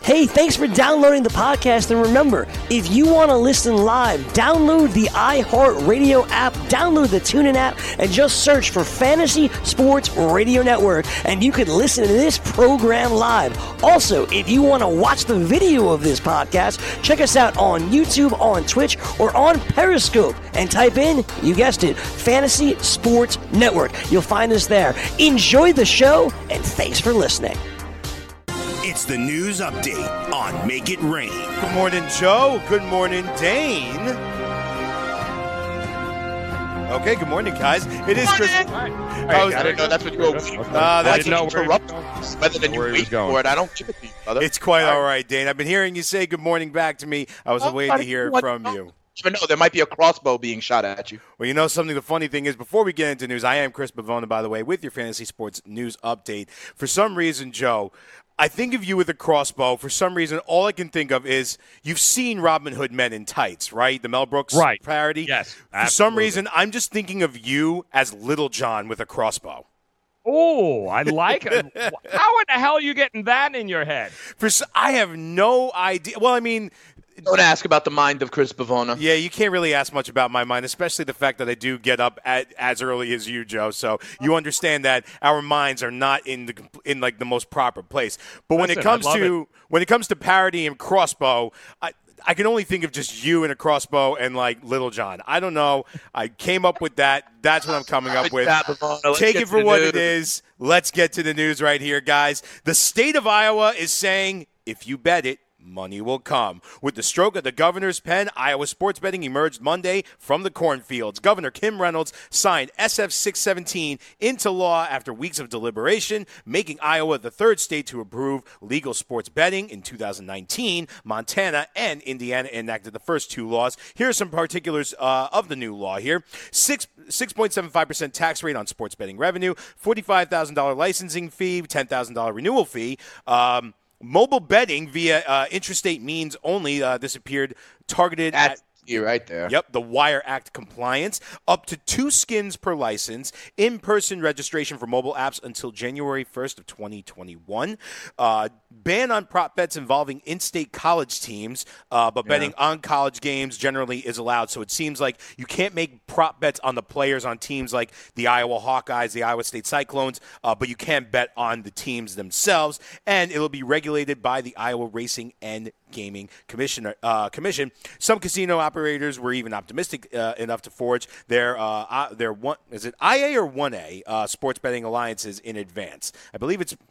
Hey, thanks for downloading the podcast, and remember, if you want to listen live, download the iHeartRadio app, download the TuneIn app, and just search for Fantasy Sports Radio Network, and you can listen to this program live. Also, if you want to watch the video of this podcast, check us out on YouTube, on Twitch, or on Periscope, and type in, you guessed it, Fantasy Sports Network. You'll find us there. Enjoy the show, and thanks for listening. It's the news update on Make It Rain. Good morning, Joe. Good morning, Dane. Okay, good morning, guys. It is Chris. I didn't know that's what you were waiting for. I didn't know interrupt rather than you wait for it. I don't give it to you, brother. It's quite all right, Dane. I've been hearing you say good morning back to me. I was waiting to hear it from you. But no, there might be a crossbow being shot at you. Well, you know something, the funny thing is, before we get into news, I am Chris Bavona, by the way, with your Fantasy Sports News Update. For some reason, Joe, I think of you with a crossbow. For some reason, all I can think of is you've seen Robin Hood Men in Tights, right? The Mel Brooks parody? Yes, absolutely. For some reason, I'm just thinking of you as Little John with a crossbow. Oh, I like it. How in the hell are you getting that in your head? I have no idea. Well, I mean, don't ask about the mind of Chris Bavona. Yeah, you can't really ask much about my mind, especially the fact that I do get up as early as you, Joe. So you understand that our minds are not in the most proper place. But when it comes to parody and crossbow, I can only think of just you and a crossbow and like Little John. I don't know. I came up with that. That's what I'm coming up with. Take it for what it is. Let's get to the news right here, guys. The state of Iowa is saying, if you bet it, money will come. With the stroke of the governor's pen, Iowa sports betting emerged Monday from the cornfields. Governor Kim Reynolds signed SF 617 into law after weeks of deliberation, making Iowa the third state to approve legal sports betting. In 2019, Montana and Indiana enacted the first two laws. Here are some particulars of the new law here. 6.75% tax rate on sports betting revenue, $45,000 licensing fee, $10,000 renewal fee. Mobile betting via intrastate means only. This appeared targeted at. You're right there. Yep, the Wire Act compliance. Up to 2 skins per license. In-person registration for mobile apps until January 1st of 2021. Ban on prop bets involving in-state college teams, but betting on college games generally is allowed. So it seems like you can't make prop bets on the players on teams like the Iowa Hawkeyes, the Iowa State Cyclones, but you can bet on the teams themselves. And it will be regulated by the Iowa Racing and Gaming Commission. Some casino operators were even optimistic enough to forge their one, is it IA or 1A sports betting alliances in advance. I believe it's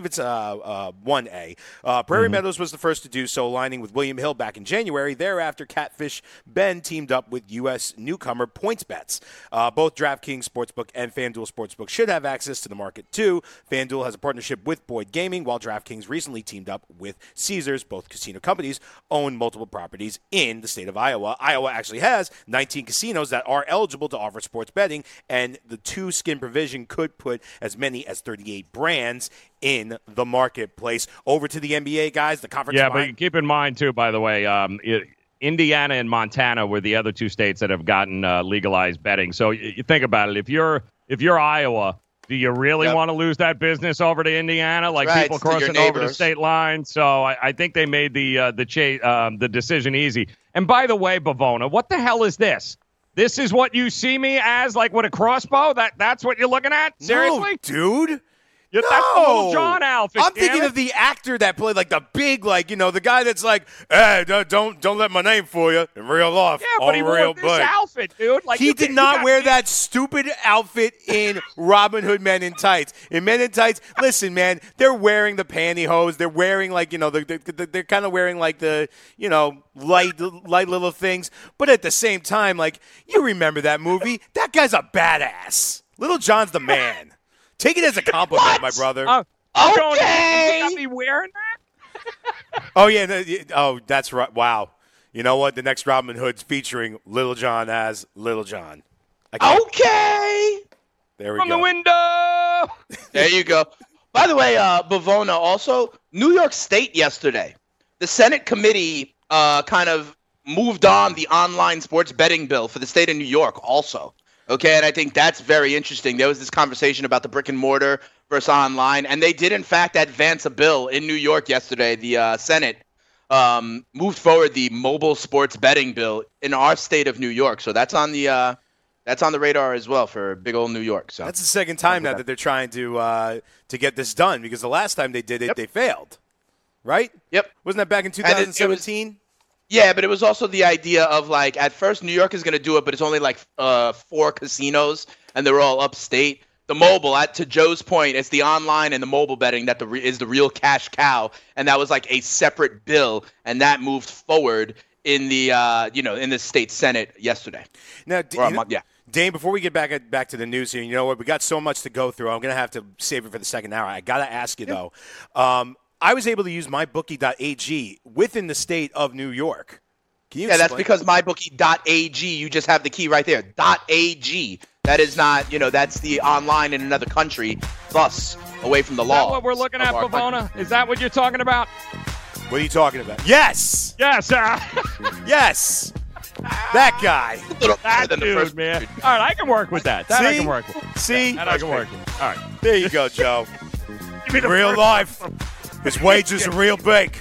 1A. Prairie Meadows was the first to do so, aligning with William Hill back in January. Thereafter, Catfish Ben teamed up with U.S. newcomer PointsBets. Both DraftKings Sportsbook and FanDuel Sportsbook should have access to the market, too. FanDuel has a partnership with Boyd Gaming, while DraftKings recently teamed up with Caesars. Both casino companies own multiple properties in the state of Iowa. Iowa actually has 19 casinos that are eligible to offer sports betting, and the 2-skin provision could put as many as 38 brands in the marketplace. Over to the NBA, guys. The conference. Yeah, but keep in mind, too, by the way, Indiana and Montana were the other 2 states that have gotten legalized betting. So you think about it. If you're Iowa, do you really want to lose that business over to Indiana? Like people crossing over the state line. So I think they made the decision easy. And by the way, Bavona, what the hell is this? This is what you see me as, like with a crossbow? That's what you're looking at? Seriously? No, dude. Yeah, no. That's the Little John outfit. I'm thinking of the actor that played like the big, like, you know, the guy that's like, hey, don't let my name fool you in real life. Yeah, but he wore this outfit, dude. Like, he did not wear that stupid outfit in Robin Hood Men in Tights. In Men in Tights, listen, man, they're wearing the pantyhose. They're wearing like, you know, they're kind of wearing like the, you know, light little things. But at the same time, like, you remember that movie? That guy's a badass. Little John's the man. Take it as a compliment, my brother. Okay. You got me wearing that? Oh, yeah. Oh, that's right. Wow. You know what? The next Robin Hood's featuring Little John as Little John. Okay. There we go. From the window. There you go. By the way, Bavona, also, New York State yesterday, the Senate committee kind of moved on the online sports betting bill for the state of New York also. Okay, and I think that's very interesting. There was this conversation about the brick and mortar versus online. And they did, in fact, advance a bill in New York yesterday. The Senate moved forward the mobile sports betting bill in our state of New York. So that's on the radar as well for big old New York. So that's the second time now that they're trying to get this done, because the last time they did it, they failed. Right? Yep. Wasn't that back in 2017? Yeah, but it was also the idea of, like, at first New York is going to do it, but it's only like 4 casinos, and they're all upstate. The mobile, to Joe's point, it's the online and the mobile betting that is the real cash cow, and that was like a separate bill, and that moved forward in the in the state Senate yesterday. Now, Dane, before we get back to the news here, you know what? We got so much to go through. I'm going to have to save it for the second hour. I got to ask you though. I was able to use mybookie.ag within the state of New York. Can you explain? That's because mybookie.ag, you just have the key right there. .ag. That is not, that's the online in another country, thus away from the law. Is that what we're looking at, Pavona? Is that what you're talking about? What are you talking about? Yes! Yes, yes! That guy. That dude, man. All right, I can work with that. That I can work with. See? That I can work with. All right. There you go, Joe. Real life. His wages are real big.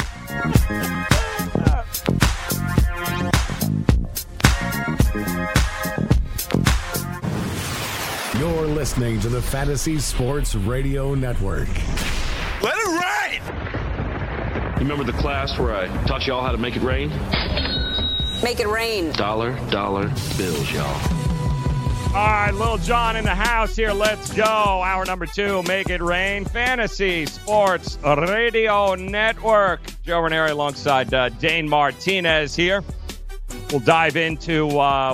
You're listening to the Fantasy Sports Radio Network. Let it rain! You remember the class where I taught y'all how to make it rain? Make it rain. Dollar bills, y'all. All right, Lil Jon in the house here. Let's go. Hour number 2, Make It Rain. Fantasy Sports Radio Network. Joe Ranieri alongside Dane Martinez here. We'll dive into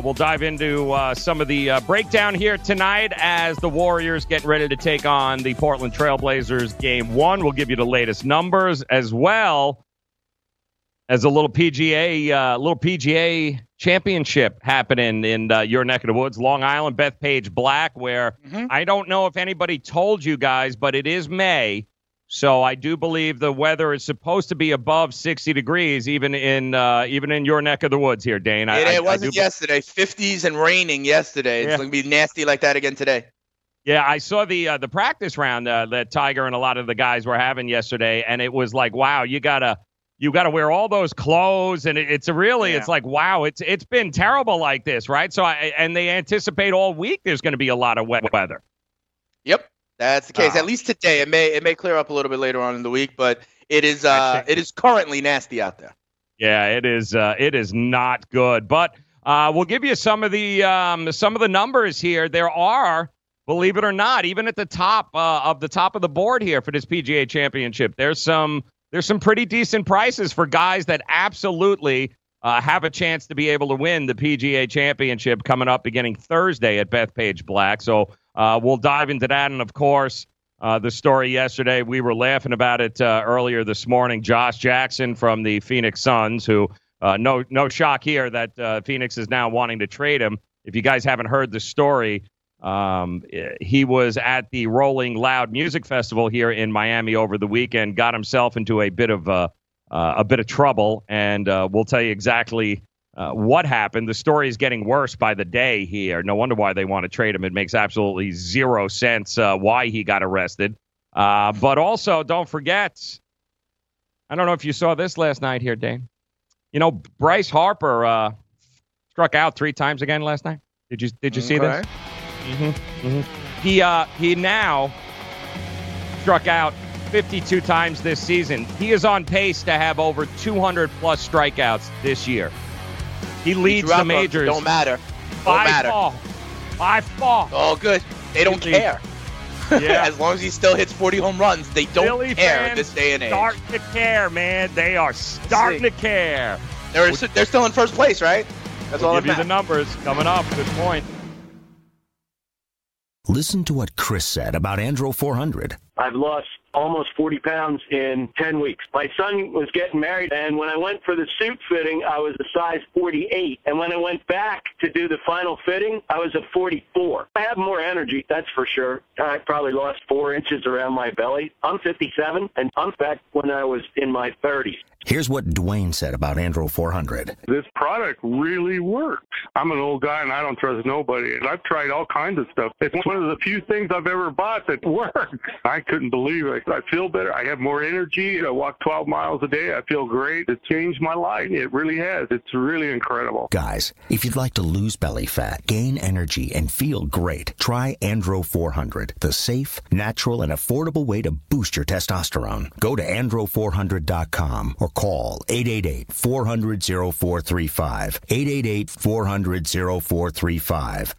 some of the breakdown here tonight as the Warriors get ready to take on the Portland Trailblazers Game 1. We'll give you the latest numbers as well as a little PGA championship happening in your neck of the woods, Long Island, Bethpage Black, where I don't know if anybody told you guys, but it is May. So I do believe the weather is supposed to be above 60 degrees, even in your neck of the woods here, Dane. It wasn't yesterday. 50s and raining yesterday. It's going to be nasty like that again today. Yeah, I saw the practice round that Tiger and a lot of the guys were having yesterday, and it was like, wow, you gotta wear all those clothes, and it's like, wow, it's been terrible like this, right? So and they anticipate all week there's going to be a lot of wet weather. Yep. That's the case. At least today. It may clear up a little bit later on in the week, but it is currently nasty out there. Yeah, it is. It is not good. But we'll give you some of the numbers here. There are, believe it or not, even at the top of the board here for this PGA Championship, there's some pretty decent prices for guys that absolutely have a chance to be able to win the PGA Championship coming up beginning Thursday at Bethpage Black. So we'll dive into that. And, of course, the story yesterday, we were laughing about it earlier this morning. Josh Jackson from the Phoenix Suns, who no shock here that Phoenix is now wanting to trade him. If you guys haven't heard the story, he was at the Rolling Loud Music Festival here in Miami over the weekend, got himself into a bit of trouble, and we'll tell you exactly what happened. The story is getting worse by the day here. No wonder why they want to trade him. It makes absolutely zero sense why he got arrested. But also, don't forget, I don't know if you saw this last night here, Dane. You know, Bryce Harper struck out 3 times again last night. Did you see this? He now struck out 52 times this season. He is on pace to have over 200 plus strikeouts this year. He leads the majors. Don't matter. By far. Oh, good. They don't care. Yeah. As long as he still hits 40 home runs, they don't Philly care this day and age. Starting to care, man. They are starting to care. They're still in first place, right? That's all We'll that give you the matters. numbers coming up. Good point. Listen to what Chris said about Andro 400. I've lost almost 40 pounds in 10 weeks. My son was getting married, and when I went for the suit fitting, I was a size 48. And when I went back to do the final fitting, I was a 44. I have more energy, that's for sure. I probably lost 4 inches around my belly. I'm 57, and I'm back when I was in my 30s. Here's what Dwayne said about Andro 400. This product really works. I'm an old guy and I don't trust nobody. And I've tried all kinds of stuff. It's one of the few things I've ever bought that works. I couldn't believe it. I feel better. I have more energy. I walk 12 miles a day. I feel great. It changed my life. It really has. It's really incredible. Guys, if you'd like to lose belly fat, gain energy, and feel great, try Andro 400, the safe, natural, and affordable way to boost your testosterone. Go to andro400.com or call 888-400-0435. 888-400-0435.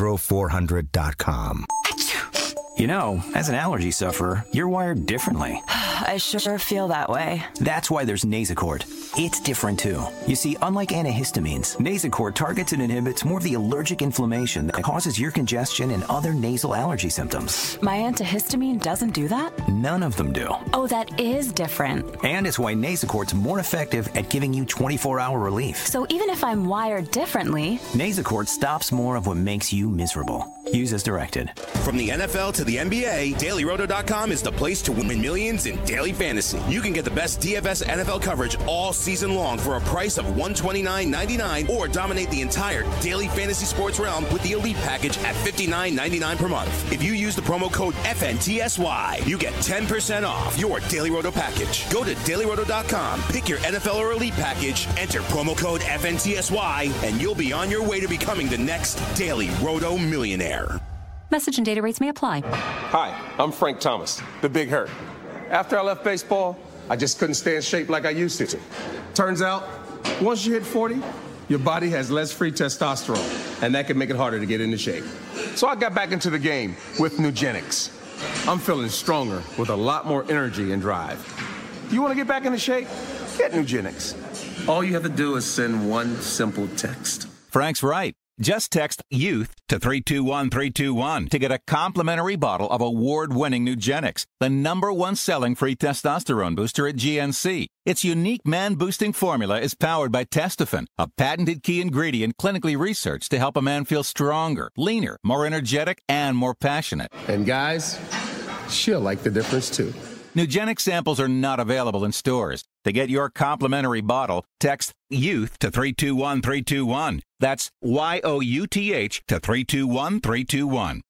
Andro400.com. You know, as an allergy sufferer, you're wired differently. I sure feel that way. That's why there's Nasacort. It's different, too. You see, unlike antihistamines, Nasacort targets and inhibits more of the allergic inflammation that causes ear congestion and other nasal allergy symptoms. My antihistamine doesn't do that? None of them do. Oh, that is different. And it's why Nasacort's more effective at giving you 24-hour relief. So even if I'm wired differently, Nasacort stops more of what makes you miserable. Use as directed. From the NFL to the NBA, DailyRoto.com is the place to win millions in daily fantasy. You can get the best DFS NFL coverage all season long for a price of $129.99 or dominate the entire daily fantasy sports realm with the Elite Package at $59.99 per month. If you use the promo code FNTSY, you get 10% off your Daily Roto package. Go to DailyRoto.com, pick your NFL or Elite Package, enter promo code FNTSY, and you'll be on your way to becoming the next Daily Roto millionaire. Message and data rates may apply. Hi, I'm Frank Thomas, the Big Hurt. After I left baseball, I just couldn't stay in shape like I used to. Turns out, once you hit 40, your body has less free testosterone, and that can make it harder to get into shape. So I got back into the game with Nugenics. I'm feeling stronger with a lot more energy and drive. You want to get back into shape? Get Nugenics. All you have to do is send one simple text. Frank's right. Just text YOUTH to 321321 to get a complimentary bottle of award-winning Nugenics, the #1 selling free testosterone booster at GNC. Its unique man-boosting formula is powered by Testofen, a patented key ingredient clinically researched to help a man feel stronger, leaner, more energetic, and more passionate. And guys, she'll like the difference too. Nugenics samples are not available in stores. To get your complimentary bottle, text YOUTH to 321321. That's YOUTH to 321321.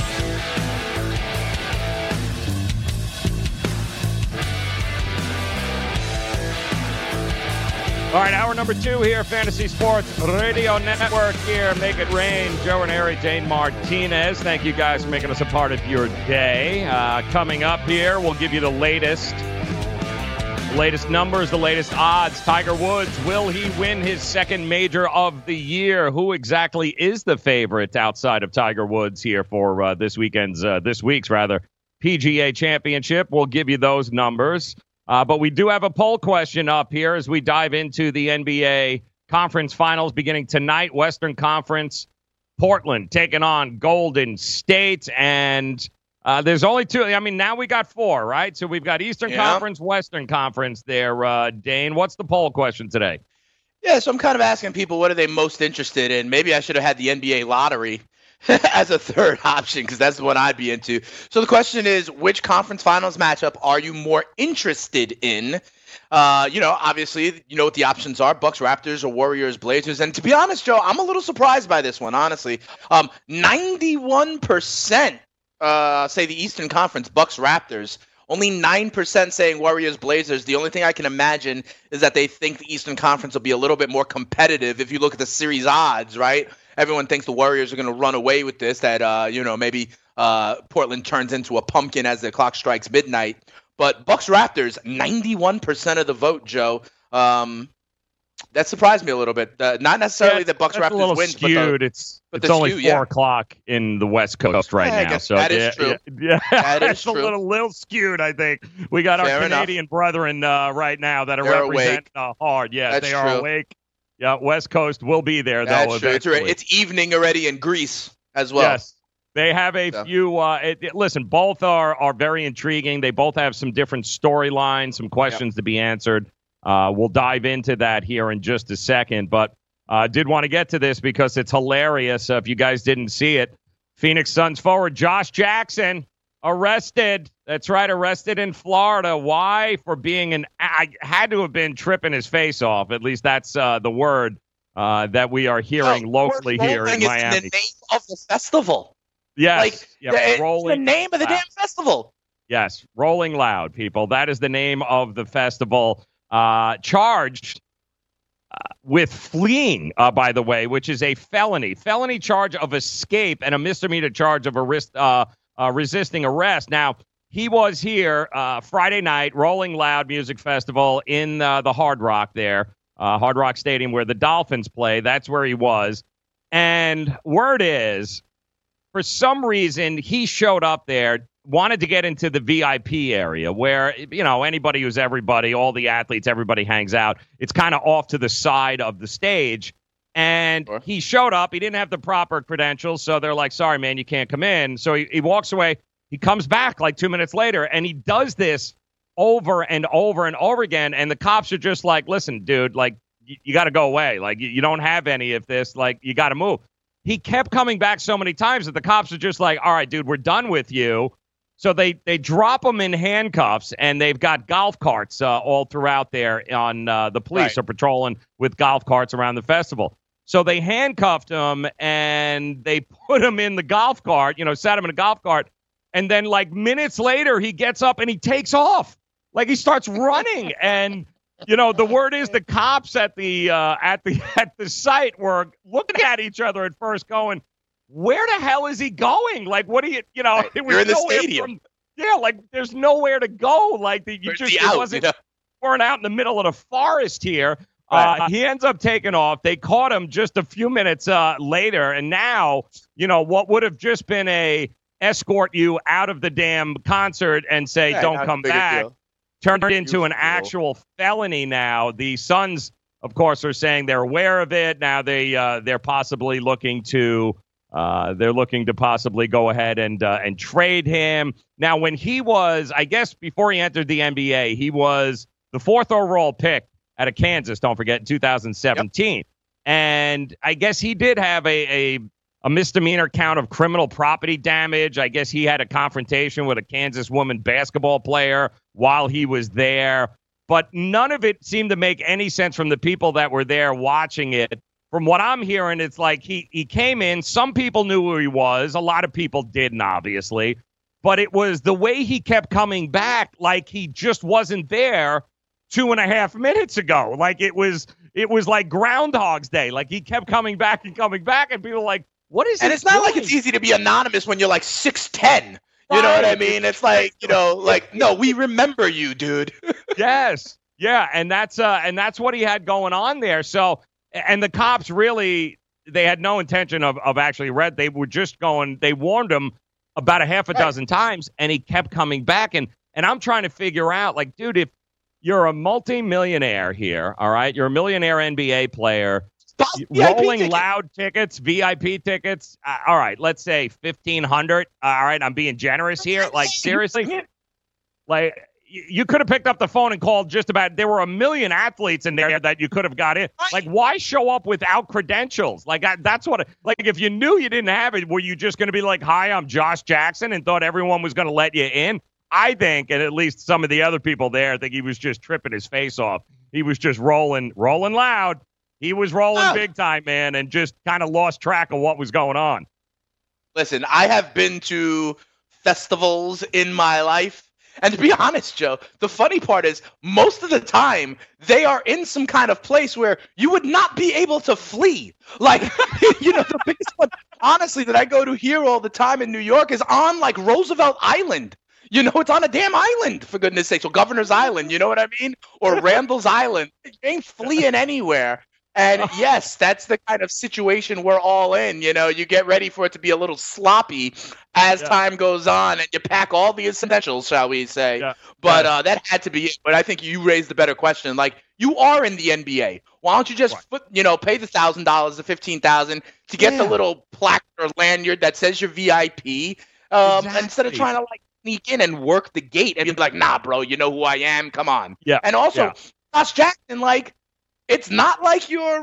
All right, hour number 2 here, Fantasy Sports Radio Network here. Make it rain. Joe Ranieri, Dane Martinez. Thank you guys for making us a part of your day. Coming up here, we'll give you the latest numbers, the latest odds. Tiger Woods, will he win his second major of the year? Who exactly is the favorite outside of Tiger Woods here for this week's PGA Championship? We'll give you those numbers. But we do have a poll question up here as we dive into the NBA Conference Finals beginning tonight. Western Conference, Portland taking on Golden State. And there's only 2. I mean, now we got 4, right? So we've got Eastern Conference, Western Conference there. Dane, what's the poll question today? Yeah, so I'm kind of asking people what are they most interested in. Maybe I should have had the NBA lottery as a third option because that's the one I'd be into. So the question is, which conference finals matchup are you more interested in? Obviously, you know what the options are: Bucks, Raptors, or Warriors, Blazers. And to be honest, Joe, I'm a little surprised by this one, honestly. 91% say the Eastern Conference, Bucks, Raptors. Only 9% saying Warriors, Blazers. The only thing I can imagine is that they think the Eastern Conference will be a little bit more competitive. If you look at the series odds, right? Everyone thinks the Warriors are going to run away with this, that, maybe Portland turns into a pumpkin as the clock strikes midnight. But Bucks, Raptors, 91% of the vote, Joe. That surprised me a little bit. Not necessarily that Bucks, Raptors win, skewed. It's only 4 o'clock in the West Coast right now. So that is true. Yeah, that is it's true. a little skewed, I think. We got our Canadian brethren right now that are representing hard. Yeah, That's they are true. awake. Yeah, West Coast will be there, though. That's true. It's evening already in Greece as well. Yes. They have a few. Listen, both are very intriguing. They both have some different storylines, some questions to be answered. We'll dive into that here in just a second. But did want to get to this because it's hilarious. If you guys didn't see it, Phoenix Suns forward Josh Jackson Arrested. That's right, arrested in Florida. Why? For being I had to have been tripping his face off. At least that's the word that we are hearing locally here in Miami. It's the name of the festival. Yes. It's the name of the damn festival. Yes, Rolling Loud, people. That is the name of the festival. Charged with fleeing, by the way, which is a felony. Felony charge of escape and a misdemeanor charge of resisting arrest. Now, he was here Friday night, Rolling Loud Music Festival in the Hard Rock there, Hard Rock Stadium where the Dolphins play. That's where he was. And word is, for some reason, he showed up there, wanted to get into the VIP area where, anybody who's everybody, all the athletes, everybody hangs out. It's kind of off to the side of the stage. And he showed up. He didn't have the proper credentials. So they're like, sorry, man, you can't come in. So he walks away. He comes back like 2 minutes later, and he does this over and over and over again. And the cops are just like, listen, dude, like, you got to go away. Like, you don't have any of this. Like, you got to move. He kept coming back so many times that the cops are just like, all right, dude, we're done with you. So they drop him in handcuffs, and they've got golf carts all throughout there on the police are patrolling with golf carts around the festival. So they handcuffed him, and they put him in the golf cart, sat him in a golf cart. And then, like, minutes later, he gets up and he takes off. Like, he starts running. And, the word is the cops at the site were looking at each other at first going, where the hell is he going? Like, what do you, it was you're in the stadium. There's nowhere to go. Like, weren't out in the middle of the forest here. He ends up taking off. They caught him just a few minutes later. And now, what would have just been a escort you out of the damn concert and say, don't come back, turned into an actual felony now. The Suns, of course, are saying they're aware of it. Now they're possibly looking to possibly go ahead and trade him. Now, when he was, I guess before he entered the NBA, he was the 4th overall pick out of Kansas, don't forget, in 2017. Yep. And I guess he did have a misdemeanor count of criminal property damage. I guess he had a confrontation with a Kansas woman basketball player while he was there. But none of it seemed to make any sense from the people that were there watching it. From what I'm hearing, it's like he came in. Some people knew who he was. A lot of people didn't, obviously. But it was the way he kept coming back like he just wasn't there 2.5 minutes ago. Like it was like Groundhog's Day. Like he kept coming back, and people were like, what is he doing? And it's not like it's easy to be anonymous when you're like 6'10". You know what I mean? It's like, no, we remember you, dude. Yes. Yeah. And that's what he had going on there. So, and the cops really, they had no intention of actually they were just they warned him about a half a dozen times, and he kept coming back. And I'm trying to figure out, like, dude, if you're a multi-millionaire here, all right, you're a millionaire NBA player, Rolling Loud tickets, VIP tickets, all right, let's say $1,500. All right, I'm being generous here. Like, seriously? Like, you could have picked up the phone and called just about, there were 1 million athletes in there that you could have got in. Like, why show up without credentials? Like, that's what, like, if you knew you didn't have it, were you just going to be like, hi, I'm Josh Jackson, and thought everyone was going to let you in? I think, and at least some of the other people there think he was just tripping his face off. He was just rolling loud. He was rolling big time, man, and just kind of lost track of what was going on. Listen, I have been to festivals in my life. And to be honest, Joe, the funny part is most of the time they are in some kind of place where you would not be able to flee. Like, the biggest one, honestly, that I go to here all the time in New York is on, like, Roosevelt Island. It's on a damn island, for goodness sake. So Governor's Island, you know what I mean? Or Randall's Island. You ain't fleeing anywhere. And yes, that's the kind of situation we're all in. You get ready for it to be a little sloppy as time goes on, and you pack all the essentials, shall we say. Yeah. But that had to be it. But I think you raised the better question. Like, you are in the NBA. Why don't you just pay the $1,000, the $15,000 to get the little plaque or lanyard that says you're VIP, instead of trying to, like, sneak in and work the gate and be like, nah, bro, you know who I am? Come on. Yeah. And also, Josh Jackson, like, it's not like you're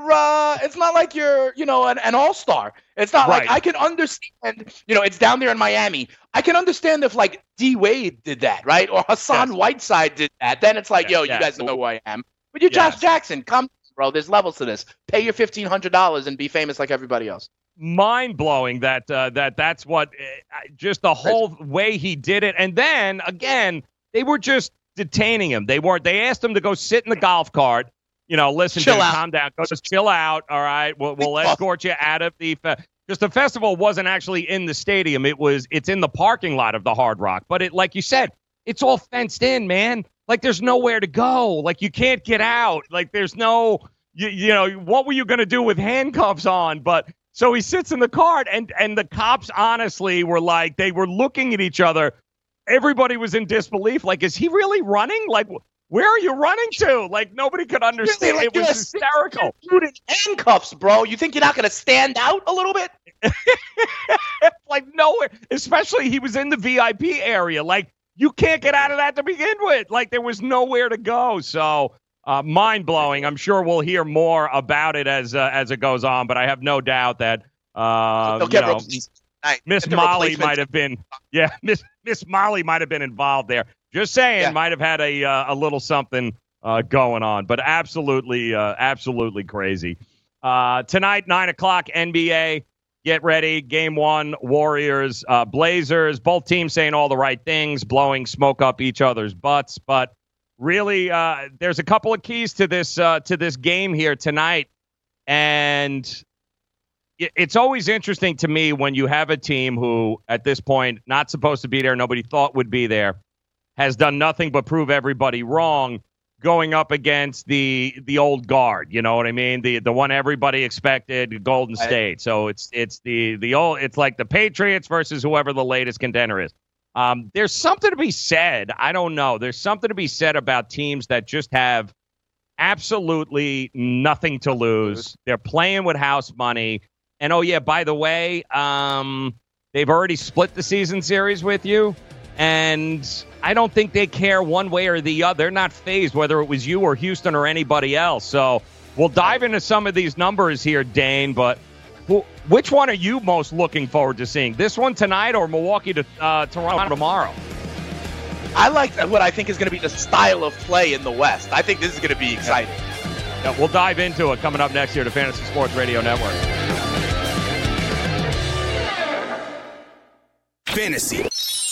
an all-star. It's not like I can understand, it's down there in Miami. I can understand if like D Wade did that, right? Or Hassan Whiteside did that. Then it's like, you guys know who I am. But you're Josh Jackson. Come, bro. There's levels to this. Pay your $1,500 and be famous like everybody else. Mind-blowing that's what just the whole way he did it. And then again, they were just detaining him. They asked him to go sit in the golf cart. Listen, dude, calm down. Go just chill out. All right. We'll escort you out of the because the festival wasn't actually in the stadium. It's in the parking lot of the Hard Rock. But it, like you said, it's all fenced in, man. Like there's nowhere to go. Like you can't get out. Like there's no what were you going to do with handcuffs on? But so he sits in the cart, and the cops honestly were like, they were looking at each other. Everybody was in disbelief. Like, is he really running? Like, where are you running to? Like, nobody could understand. It was hysterical. Dude in handcuffs, bro. You think you're not going to stand out a little bit? Like, nowhere. Especially he was in the VIP area. Like, you can't get out of that to begin with. Like, there was nowhere to go. So, mind-blowing. I'm sure we'll hear more about it as it goes on, but I have no doubt that Miss Molly might have been Miss Molly might have been involved there. Just saying, might have had a little something going on, but absolutely crazy. Tonight, 9 o'clock, NBA. Get ready. Game 1, Warriors, Blazers. Both teams saying all the right things, blowing smoke up each other's butts, but really, there's a couple of keys to this game here tonight, and it's always interesting to me when you have a team who, at this point, not supposed to be there, nobody thought would be there, has done nothing but prove everybody wrong, going up against the old guard. You know what I mean? The one everybody expected, Golden State. So it's the old. It's like the Patriots versus whoever the latest contender is. There's something to be said. I don't know. There's something to be said about teams that just have absolutely nothing to lose. They're playing with house money. And, oh, yeah, by the way, they've already split the season series with you. And I don't think they care one way or the other. They're not phased whether it was you or Houston or anybody else. So we'll dive into some of these numbers here, Dane. But which one are you most looking forward to seeing? This one tonight or Milwaukee to Toronto tomorrow? I like what I think is going to be the style of play in the West. I think this is going to be exciting. Yeah, we'll dive into it coming up next here to Fantasy Sports Radio Network. Fantasy.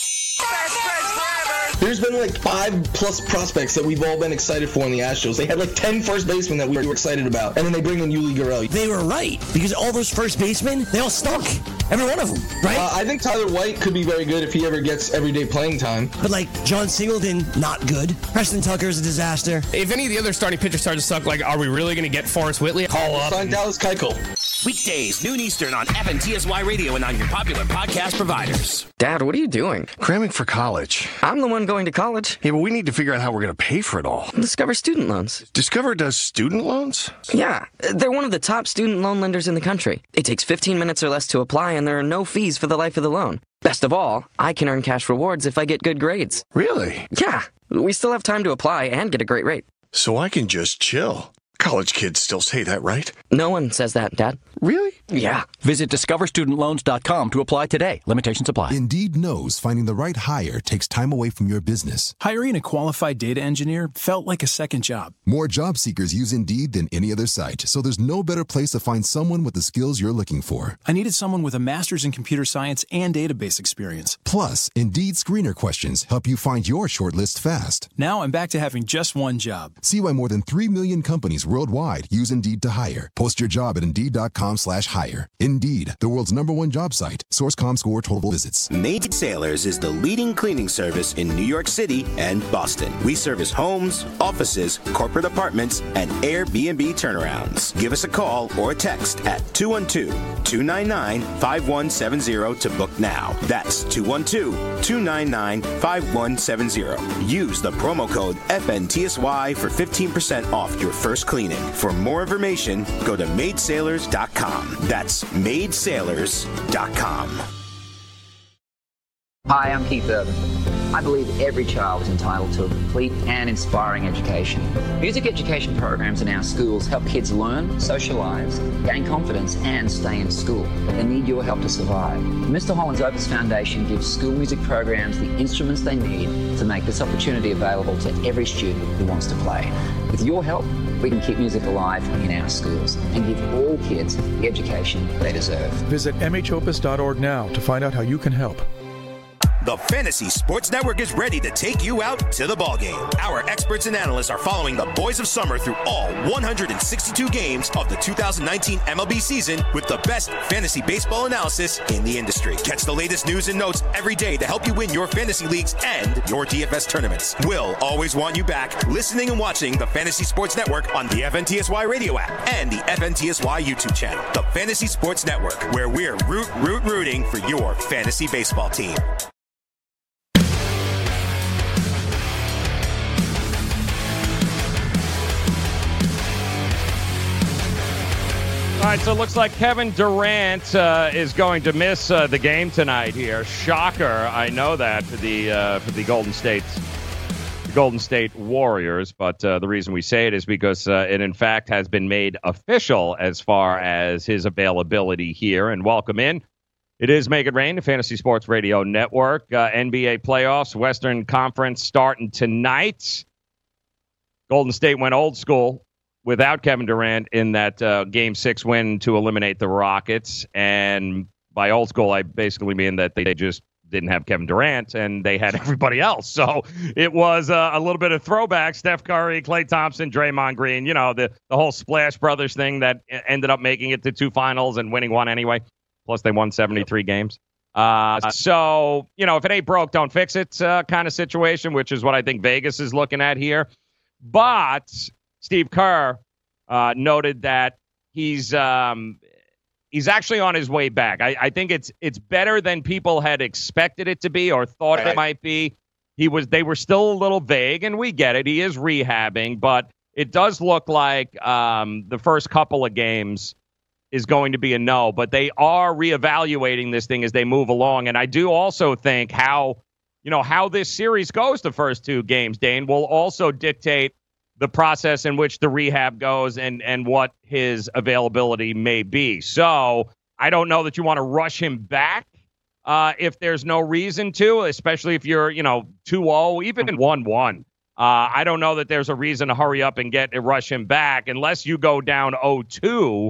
There's been like 5+ prospects that we've all been excited for in the Astros. They had like 10 first basemen that we were excited about, and then they bring in Yuli Gurriel. They were right, because all those first basemen, they all stunk. Every one of them, right? I think Tyler White could be very good if he ever gets everyday playing time. But like John Singleton, not good. Preston Tucker's a disaster. If any of the other starting pitchers start to suck, like, are we really going to get Forrest Whitley? Call up. Sign Dallas Keuchel. Weekdays, noon Eastern on FNTSY Radio and on your popular podcast providers. Dad, what are you doing? Cramming for college. I'm the one going to college. Yeah, but we need to figure out how we're going to pay for it all. Discover Student Loans. Discover does student loans? Yeah, they're one of the top student loan lenders in the country. It takes 15 minutes or less to apply, and there are no fees for the life of the loan. Best of all, I can earn cash rewards if I get good grades. Really? Yeah, we still have time to apply and get a great rate. So I can just chill. College kids still say that, right? No one says that, Dad. Really? Yeah. Visit discoverstudentloans.com to apply today. Limitations apply. Indeed knows finding the right hire takes time away from your business. Hiring a qualified data engineer felt like a second job. More job seekers use Indeed than any other site, so there's no better place to find someone with the skills you're looking for. I needed someone with a master's in computer science and database experience. Plus, Indeed screener questions help you find your shortlist fast. Now I'm back to having just one job. See why more than 3 million companies worldwide use Indeed to hire. Post your job at Indeed.com/hire. Indeed, the world's #1 job site. Source.com/score total visits. Maid Sailors is the leading cleaning service in New York City and Boston. We service homes, offices, corporate apartments, and Airbnb turnarounds. Give us a call or a text at 212-299-5170 to book now. That's 212-299-5170. Use the promo code FNTSY for 15% off your first cleaning. For more information, go to maidsailors.com. That's maidsailors.com. Hi, I'm Keith Urban. I believe every child is entitled to a complete and inspiring education. Music education programs in our schools help kids learn, socialise, gain confidence and stay in school. They need your help to survive. The Mr. Holland's Opus Foundation gives school music programs the instruments they need to make this opportunity available to every student who wants to play. With your help, we can keep music alive in our schools and give all kids the education they deserve. Visit mhopus.org now to find out how you can help. The Fantasy Sports Network is ready to take you out to the ballgame. Our experts and analysts are following the boys of summer through all 162 games of the 2019 MLB season with the best fantasy baseball analysis in the industry. Catch the latest news and notes every day to help you win your fantasy leagues and your DFS tournaments. We'll always want you back listening and watching the Fantasy Sports Network on the FNTSY radio app and the FNTSY YouTube channel. The Fantasy Sports Network, where we're rooting for your fantasy baseball team. All right, so it looks like Kevin Durant is going to miss the game tonight here. Shocker, I know that for the Golden State Warriors, but the reason we say it is because it in fact has been made official as far as his availability here. And welcome in. It is Make It Rain, the Fantasy Sports Radio Network. NBA playoffs, Western Conference starting tonight. Golden State went old school without Kevin Durant in that Game 6 win to eliminate the Rockets. And by old school, I basically mean that they just didn't have Kevin Durant and they had everybody else. So it was a little bit of throwback. Steph Curry, Klay Thompson, Draymond Green, the whole Splash Brothers thing that ended up making it to 2 finals and winning 1 anyway. Plus they won 73 games. So, if it ain't broke, don't fix it kind of situation, which is what I think Vegas is looking at here. But Steve Kerr noted that he's actually on his way back. I think it's better than people had expected it to be or thought it might be. They were still a little vague, and we get it. He is rehabbing, but it does look like the first couple of games is going to be a no. But they are reevaluating this thing as they move along, and I do also think how this series goes the first 2 games, Dane, will also dictate the process in which the rehab goes and what his availability may be. So I don't know that you want to rush him back if there's no reason to, especially if you're, 2-0, even 1-1. I don't know that there's a reason to hurry up and rush him back unless you go down 0-2.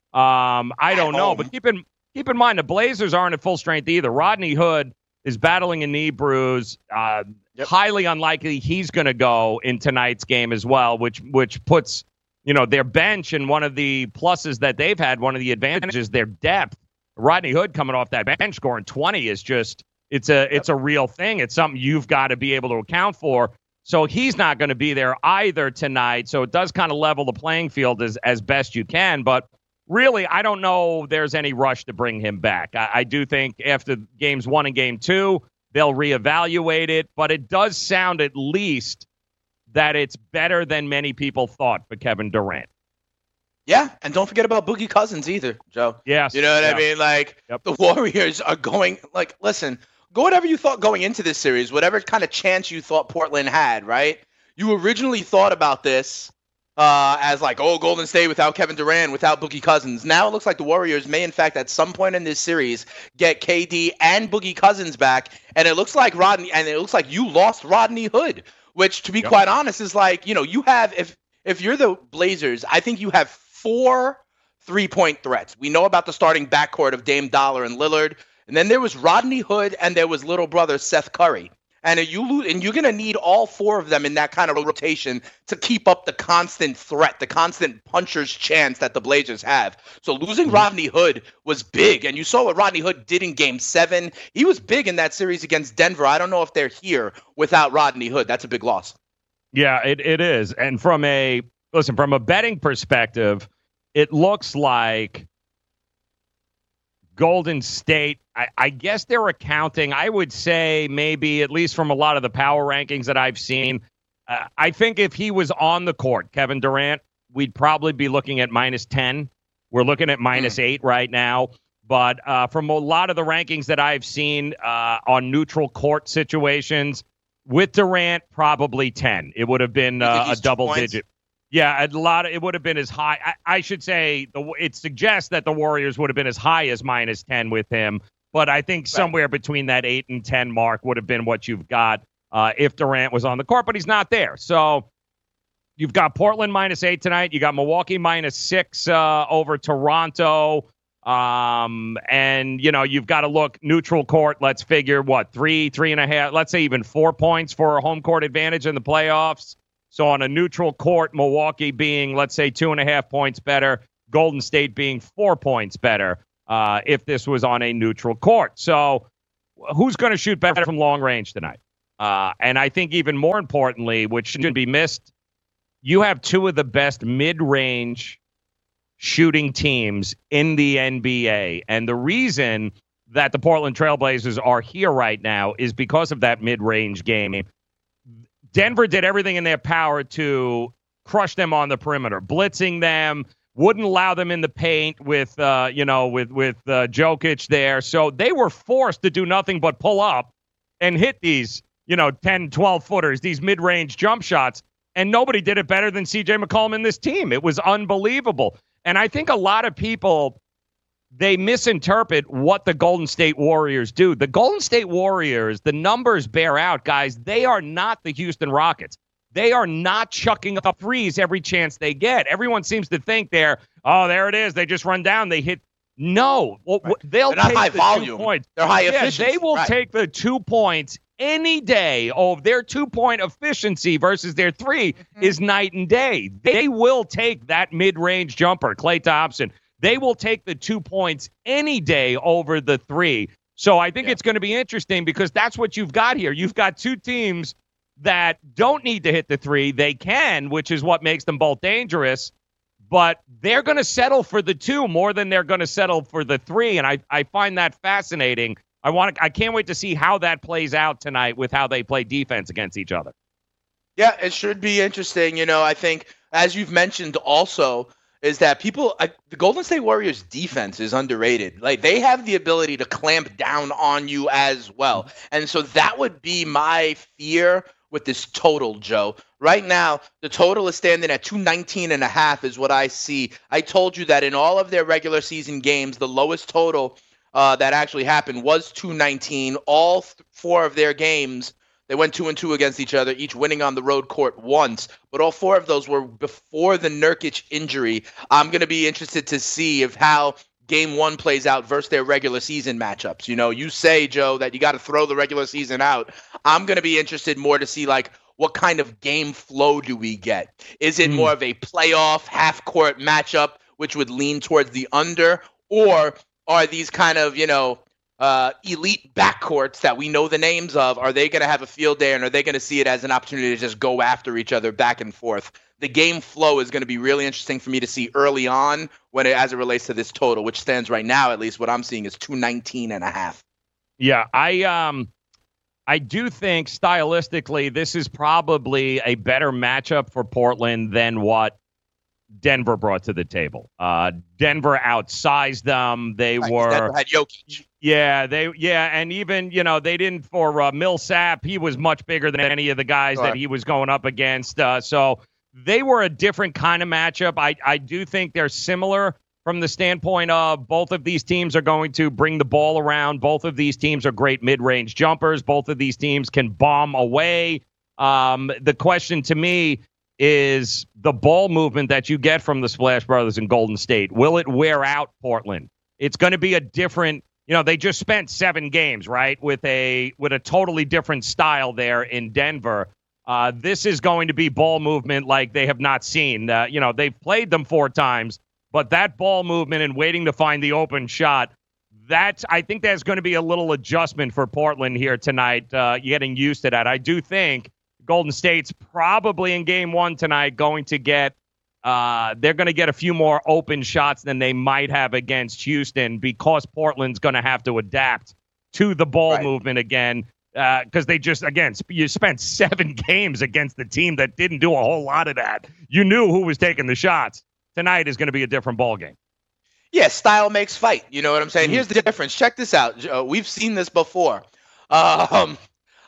I don't know, but keep in mind the Blazers aren't at full strength either. Rodney Hood is battling a knee bruise. Highly unlikely he's going to go in tonight's game as well, which puts, their bench, and one of the pluses that they've had, one of the advantages, their depth. Rodney Hood coming off that bench scoring 20 is just, it's a real thing. It's something you've got to be able to account for. So he's not going to be there either tonight. So it does kind of level the playing field as best you can. But really, I don't know there's any rush to bring him back. I do think after games 1 and game 2, they'll reevaluate it, but it does sound at least that it's better than many people thought for Kevin Durant. Yeah, and don't forget about Boogie Cousins either, Joe. Yes. You know what I mean? The Warriors are going, listen, go whatever you thought going into this series, whatever kind of chance you thought Portland had, right? You originally thought about this as Golden State without Kevin Durant, without Boogie Cousins. Now it looks like the Warriors may, in fact, at some point in this series, get KD and Boogie Cousins back, and it looks like you lost Rodney Hood, which, to be quite honest, is you have, if you're the Blazers, I think you have 4 3-point threats. We know about the starting backcourt of Dame Dollar and Lillard, and then there was Rodney Hood, and there was little brother Seth Curry. And you're going to need all 4 of them in that kind of rotation to keep up the constant threat, the constant puncher's chance that the Blazers have. So losing Rodney Hood was big. And you saw what Rodney Hood did in Game 7. He was big in that series against Denver. I don't know if they're here without Rodney Hood. That's a big loss. Yeah, it is. And from a betting perspective, it looks like Golden State, I guess they're accounting, I would say maybe, at least from a lot of the power rankings that I've seen, I think if he was on the court, Kevin Durant, we'd probably be looking at -10. We're looking at -8 right now. But from a lot of the rankings that I've seen on neutral court situations, With Durant, probably 10. It would have been a double digit. Yeah, it would have been as high. I should say it suggests that the Warriors would have been as high as minus 10 with him. But I think somewhere between that 8 and 10 mark would have been what you've got if Durant was on the court. But he's not there. So you've got Portland minus 8 tonight. You got Milwaukee minus 6 over Toronto. And, you've got to look neutral court. Let's figure, 3.5, let's say even 4 points for a home court advantage in the playoffs. So on a neutral court, Milwaukee being, let's say, 2.5 points better, Golden State being 4 points better if this was on a neutral court. So who's going to shoot better from long range tonight? And I think even more importantly, which shouldn't be missed, you have two of the best mid-range shooting teams in the NBA. And the reason that the Portland Trailblazers are here right now is because of that mid-range game. Denver did everything in their power to crush them on the perimeter, blitzing them, wouldn't allow them in the paint with Jokic there. So they were forced to do nothing but pull up and hit these, 10, 12 footers, these mid-range jump shots. And nobody did it better than CJ McCollum and this team. It was unbelievable. And I think a lot of people, they misinterpret what the Golden State Warriors do. The Golden State Warriors, the numbers bear out, guys. They are not the Houston Rockets. They are not chucking up threes every chance they get. Everyone seems to think there it is. They just run down. They hit. No. Well, they'll take high the volume. 2 points. They're high efficiency. They will take the 2 points any day. Their 2-point efficiency versus their 3 is night and day. They will take that mid-range jumper, Klay Thompson. They will take the 2 points any day over the 3. So I think it's going to be interesting because that's what you've got here. You've got two teams that don't need to hit the 3. They can, which is what makes them both dangerous. But they're going to settle for the 2 more than they're going to settle for the 3. And I find that fascinating. I can't wait to see how that plays out tonight with how they play defense against each other. Yeah, it should be interesting. I think, as you've mentioned also, is that the Golden State Warriors defense is underrated. Like, they have the ability to clamp down on you as well. And so that would be my fear with this total, Joe. Right now, the total is standing at 219.5 is what I see. I told you that in all of their regular season games, the lowest total that actually happened was 219. All 4 of their games, they went 2-2 against each other, each winning on the road court once. But all 4 of those were before the Nurkic injury. I'm going to be interested to see how Game 1 plays out versus their regular season matchups. You say, Joe, that you got to throw the regular season out. I'm going to be interested more to see, what kind of game flow do we get? Is it more of a playoff half-court matchup, which would lean towards the under, or are these kind of, elite backcourts that we know the names of, are they going to have a field day, and are they going to see it as an opportunity to just go after each other back and forth? The game flow is going to be really interesting for me to see early on as it relates to this total, which stands right now, at least what I'm seeing, is 219.5. Yeah, I do think stylistically this is probably a better matchup for Portland than what Denver brought to the table. Denver outsized them. Denver had Jokic. And even, they didn't for Millsap. He was much bigger than any of the guys that he was going up against. So they were a different kind of matchup. I do think they're similar from the standpoint of both of these teams are going to bring the ball around. Both of these teams are great mid-range jumpers. Both of these teams can bomb away. The question to me is the ball movement that you get from the Splash Brothers in Golden State. Will it wear out Portland? It's going to be a different, they just spent 7 games, right, with a totally different style there in Denver. This is going to be ball movement like they have not seen. They've played them 4 times, but that ball movement and waiting to find the open shot, I think there's going to be a little adjustment for Portland here tonight, getting used to that. I do think Golden State's probably in Game 1 tonight going to get they're going to get a few more open shots than they might have against Houston because Portland's going to have to adapt to the ball movement again because they just, again, you spent 7 games against the team that didn't do a whole lot of that. You knew who was taking the shots. Tonight is going to be a different ball game. Yeah, style makes fight. You know what I'm saying? Here's the difference. Check this out. We've seen this before. I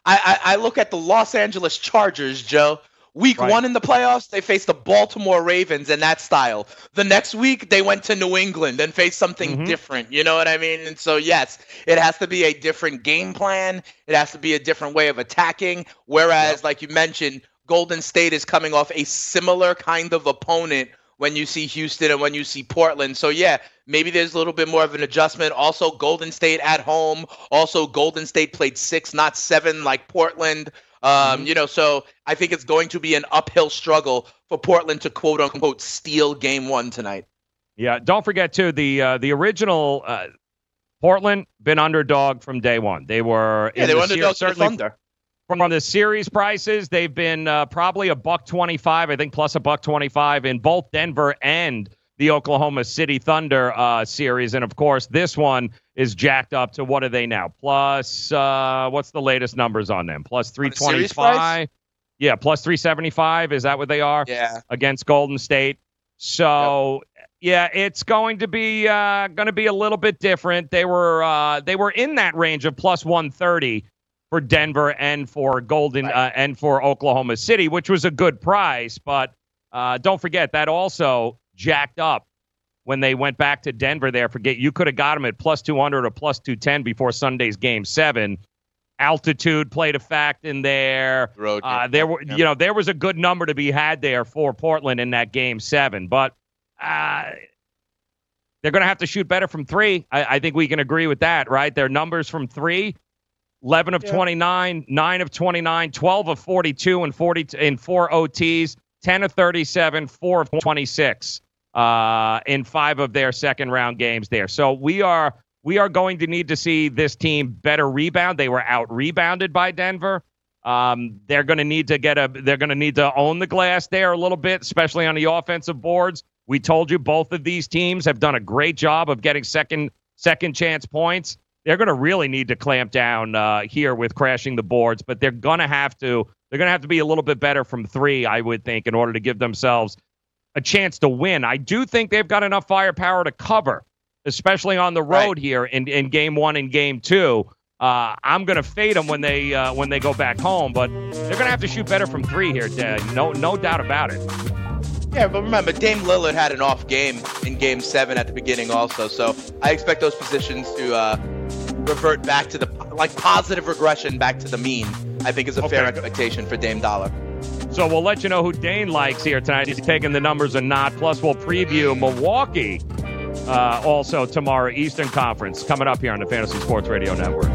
I look at the Los Angeles Chargers, Joe. Week 1 in the playoffs, they faced the Baltimore Ravens in that style. The next week, they went to New England and faced something different. You know what I mean? And so, yes, it has to be a different game plan. It has to be a different way of attacking. Whereas, like you mentioned, Golden State is coming off a similar kind of opponent when you see Houston and when you see Portland. So, yeah, maybe there's a little bit more of an adjustment. Also, Golden State at home. Also, Golden State played 6, not 7 like Portland. So I think it's going to be an uphill struggle for Portland to quote unquote steal game 1 tonight. Yeah, don't forget too the original Portland been underdog from day one. They were they were underdogs for Thunder. From the series prices, they've been probably $1.25, I think, plus $1.25 in both Denver and the Oklahoma City Thunder series. And, of course, this one is jacked up to what are they now? Plus, what's the latest numbers on them? Plus 325? Yeah, plus 375. Is that what they are? Yeah. Against Golden State. So, yeah, it's going to be a little bit different. They were in that range of plus 130 for Denver and for and for Oklahoma City, which was a good price. But don't forget that also jacked up when they went back to Denver there. You could have got them at plus 200 or plus 210 before Sunday's Game 7. Altitude played a fact in there. There was a good number to be had there for Portland in that Game 7. But they're going to have to shoot better from 3. I think we can agree with that, right? Their numbers from 3, 11 of 29, 9 of 29, 12 of 42 and 40 in 4 OTs, 10 of 37, 4 of 26 in 5 of their second-round games there. So we are going to need to see this team better rebound. They were out-rebounded by Denver. They're going to need to own the glass there a little bit, especially on the offensive boards. We told you both of these teams have done a great job of getting second chance points. They're going to really need to clamp down here with crashing the boards, but they're going to have to be a little bit better from 3, I would think, in order to give themselves a chance to win. I do think they've got enough firepower to cover, especially on the road here in Game 1 and Game 2. I'm going to fade them when they go back home, but they're going to have to shoot better from 3 here, no doubt about it. Yeah, but remember, Dame Lillard had an off game in Game 7 at the beginning also, so I expect those positions to revert back to the positive regression back to the mean. I think is a fair expectation for Dame Dollar. So we'll let you know who Dane likes here tonight. He's taking the numbers or not. Plus, we'll preview Milwaukee also tomorrow, Eastern Conference, coming up here on the Fantasy Sports Radio Network.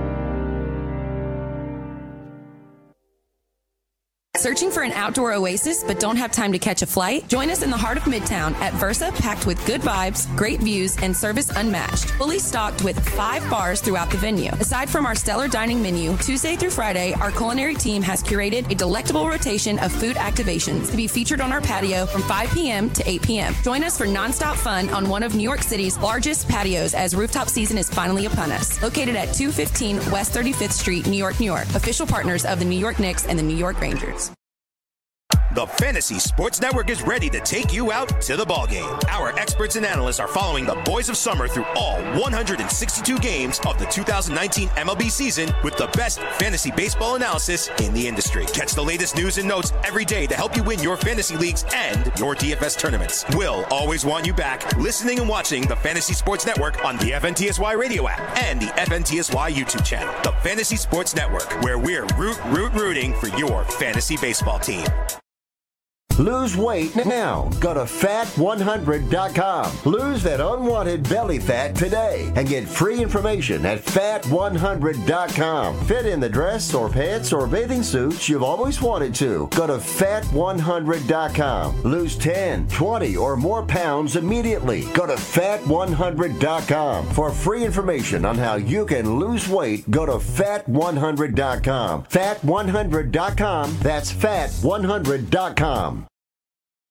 Searching for an outdoor oasis but don't have time to catch a flight? Join us in the heart of Midtown at Versa, packed with good vibes, great views, and service unmatched. Fully stocked with 5 bars throughout the venue. Aside from our stellar dining menu, Tuesday through Friday, our culinary team has curated a delectable rotation of food activations to be featured on our patio from 5 p.m. to 8 p.m. Join us for nonstop fun on one of New York City's largest patios as rooftop season is finally upon us. Located at 215 West 35th Street, New York, New York. Official partners of the New York Knicks and the New York Rangers. The Fantasy Sports Network is ready to take you out to the ballgame. Our experts and analysts are following the boys of summer through all 162 games of the 2019 MLB season with the best fantasy baseball analysis in the industry. Catch the latest news and notes every day to help you win your fantasy leagues and your DFS tournaments. We'll always want you back listening and watching the Fantasy Sports Network on the FNTSY radio app and the FNTSY YouTube channel. The Fantasy Sports Network, where we're rooting for your fantasy baseball team. Lose weight now. Go to fat100.com. Lose that unwanted belly fat today and get free information at fat100.com. Fit in the dress or pants or bathing suits you've always wanted to. Go to fat100.com. Lose 10, 20, or more pounds immediately. Go to fat100.com. For free information on how you can lose weight, go to fat100.com. Fat100.com. That's fat100.com.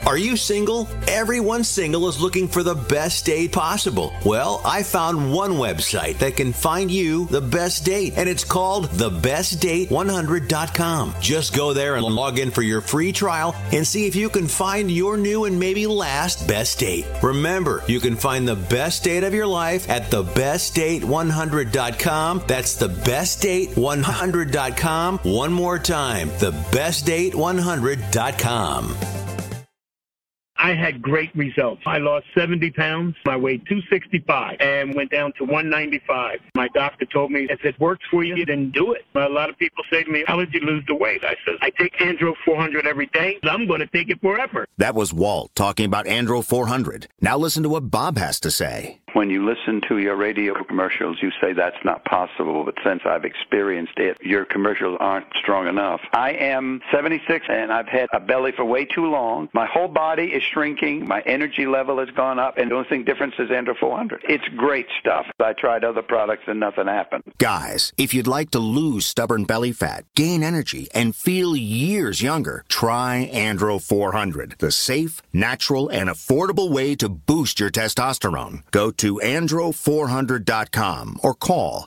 Are you single? Everyone single is looking for the best date possible. Well, I found one website that can find you the best date, and it's called thebestdate100.com. Just go there and log in for your free trial and see if you can find your new and maybe last best date. Remember, you can find the best date of your life at thebestdate100.com. That's thebestdate100.com. One more time, thebestdate100.com. I had great results. I lost 70 pounds. I weighed 265 and went down to 195. My doctor told me, if it works for you, then do it. A lot of people say to me, how did you lose the weight? I said, I take Andro 400 every day. I'm going to take it forever. That was Walt talking about Andro 400. Now listen to what Bob has to say. When you listen to your radio commercials, you say that's not possible, but since I've experienced it, your commercials aren't strong enough. I am 76, and I've had a belly for way too long. My whole body is shrinking. My energy level has gone up, and the only thing difference is Andro 400. It's great stuff. I tried other products, and nothing happened. Guys, if you'd like to lose stubborn belly fat, gain energy, and feel years younger, try Andro 400, the safe, natural, and affordable way to boost your testosterone. Go to andro400.com or call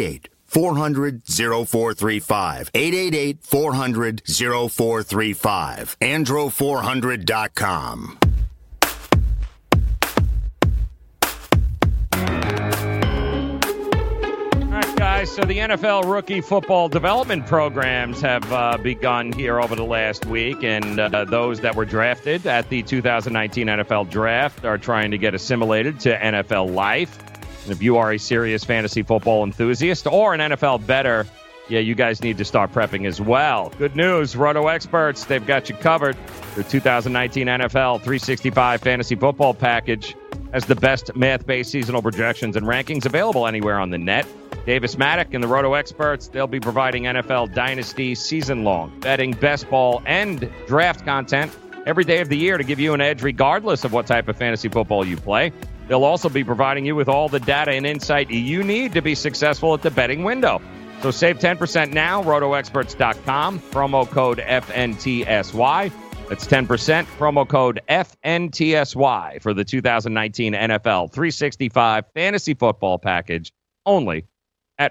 888-400-0435. 888-400-0435. andro400.com. Guys, so the NFL rookie football development programs have begun here over the last week, and those that were drafted at the 2019 NFL Draft are trying to get assimilated to NFL life. And if you are a serious fantasy football enthusiast or an NFL bettor, yeah, you guys need to start prepping as well. Good news, Roto Experts, they've got you covered. Their 2019 NFL 365 fantasy football package has the best math-based seasonal projections and rankings available anywhere on the net. Davis Maddock and the Roto Experts, they'll be providing NFL Dynasty season-long betting, best ball, and draft content every day of the year to give you an edge regardless of what type of fantasy football you play. They'll also be providing you with all the data and insight you need to be successful at the betting window. So save 10% now, rotoexperts.com, promo code FNTSY. That's 10%, promo code FNTSY for the 2019 NFL 365 fantasy football package only at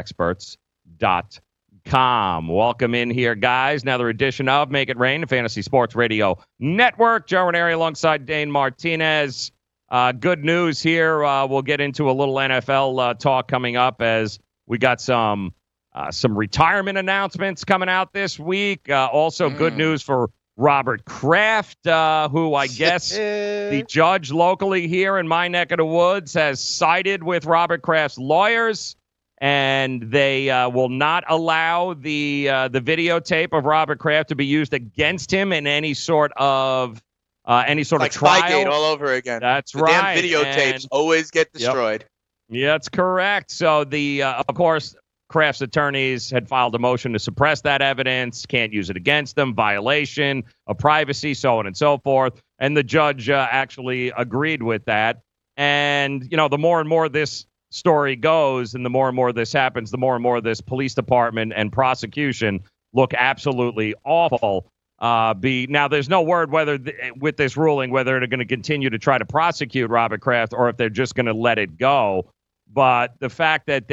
rotoexperts.com. Welcome in here, guys. Another edition of Make It Rain, the Fantasy Sports Radio Network. Joe Ranieri alongside Dane Martinez. Good news here. We'll get into a little NFL talk coming up as we got some retirement announcements coming out this week. Also, good news for Robert Kraft, who I guess the judge locally here in my neck of the woods has sided with Robert Kraft's lawyers, and they will not allow the videotape of Robert Kraft to be used against him in any sort of trial. Spygate all over again. That's the right. Damn videotapes always get destroyed. Yep. Yeah, that's correct. So of course, Kraft's attorneys had filed a motion to suppress that evidence, can't use it against them, violation of privacy, so on and so forth. And the judge actually agreed with that. And, the more and more this story goes and the more this happens, the more and more this police department and prosecution look absolutely awful. Now, there's no word whether with this ruling, whether they're going to continue to try to prosecute Robert Kraft or if they're just going to let it go. But the fact that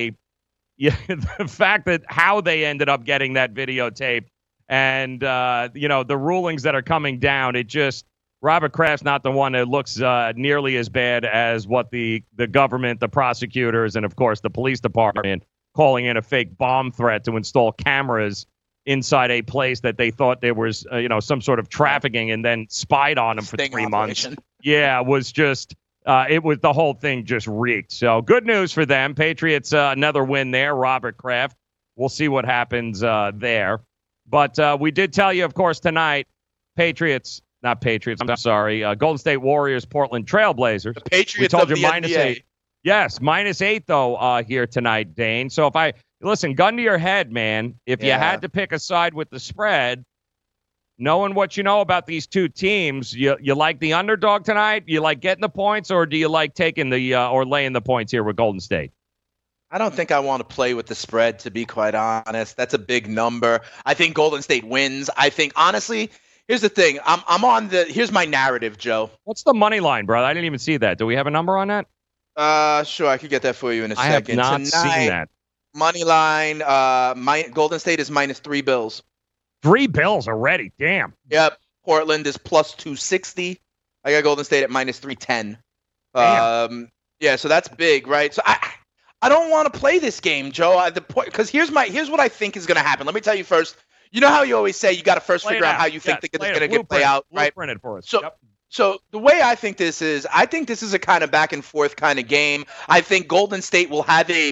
how they ended up getting that videotape and, the rulings that are coming down, Robert Kraft's not the one that looks nearly as bad as what the government, the prosecutors, and, of course, the police department calling in a fake bomb threat to install cameras inside a place that they thought there was, some sort of trafficking and then spied on him for 3 months. Yeah, it was just... the whole thing just reeked. So good news for them. Patriots, another win there. Robert Kraft. We'll see what happens there. But we did tell you, of course, tonight, Golden State Warriors, Portland Trailblazers. The Patriots we told of you the -8. NBA. Yes, -8, though, here tonight, Dane. So listen, gun to your head, man. If you had to pick a side with the spread, knowing what you know about these two teams, you like the underdog tonight? You like getting the points, or do you like taking or laying the points here with Golden State? I don't think I want to play with the spread, to be quite honest. That's a big number. I think Golden State wins. I think, honestly, Here's the thing. I'm on the. Here's my narrative, Joe. What's the money line, brother? I didn't even see that. Do we have a number on that? Sure, I could get that for you in a I second. have not seen that. Money line. Golden State is minus 3 bills. 3 bills already. Damn. Yep. Portland is plus 260. I got Golden State at minus 310. Yeah, so that's big, right? So I don't want to play this game, Joe. Because here's what I think is going to happen. Let me tell you first. You know how you always say you got to first figure out how you think it's going to play out, right? Blueprint it for us. So the way I think this is a kind of back and forth kind of game. I think Golden State will have a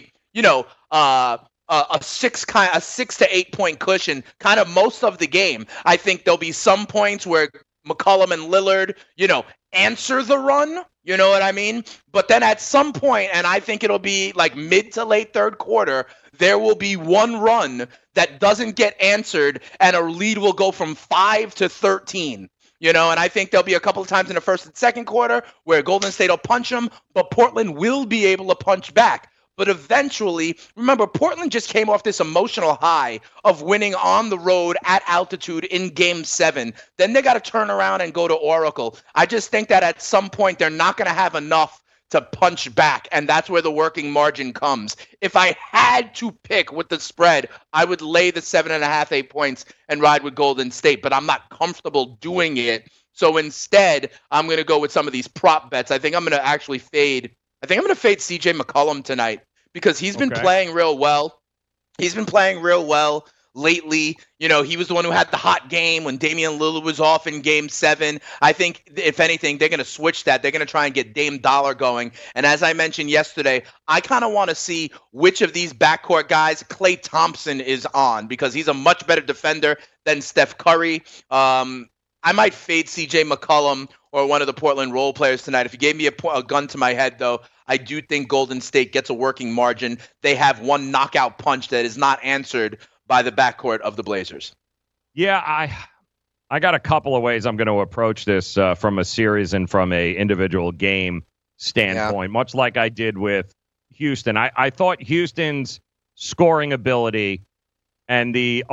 6 to 8 point cushion kind of most of the game. I think there'll be some points where McCollum and Lillard, answer the run. You know what I mean? But then at some point, and I think it'll be like mid to late third quarter, there will be one run that doesn't get answered, and a lead will go from 5 to 13. And I think there'll be a couple of times in the first and second quarter where Golden State will punch them, but Portland will be able to punch back. But eventually, remember, Portland just came off this emotional high of winning on the road at altitude in Game 7. Then they got to turn around and go to Oracle. I just think that at some point they're not going to have enough to punch back, and that's where the working margin comes. If I had to pick with the spread, I would lay the 7.5, 8 points and ride with Golden State, but I'm not comfortable doing it. So instead, I'm going to go with some of these prop bets. I think I'm going to actually fade CJ McCollum tonight because he's been playing real well. He's been playing real well lately. He was the one who had the hot game when Damian Lillard was off in Game 7. I think, if anything, they're going to switch that. They're going to try and get Dame Dollar going. And as I mentioned yesterday, I kind of want to see which of these backcourt guys Klay Thompson is on because he's a much better defender than Steph Curry. I might fade CJ McCollum or one of the Portland role players tonight. If you gave me a gun to my head, though, I do think Golden State gets a working margin. They have one knockout punch that is not answered by the backcourt of the Blazers. Yeah, I got a couple of ways I'm going to approach this from a series and from a individual game standpoint, much like I did with Houston. I thought Houston's scoring ability and the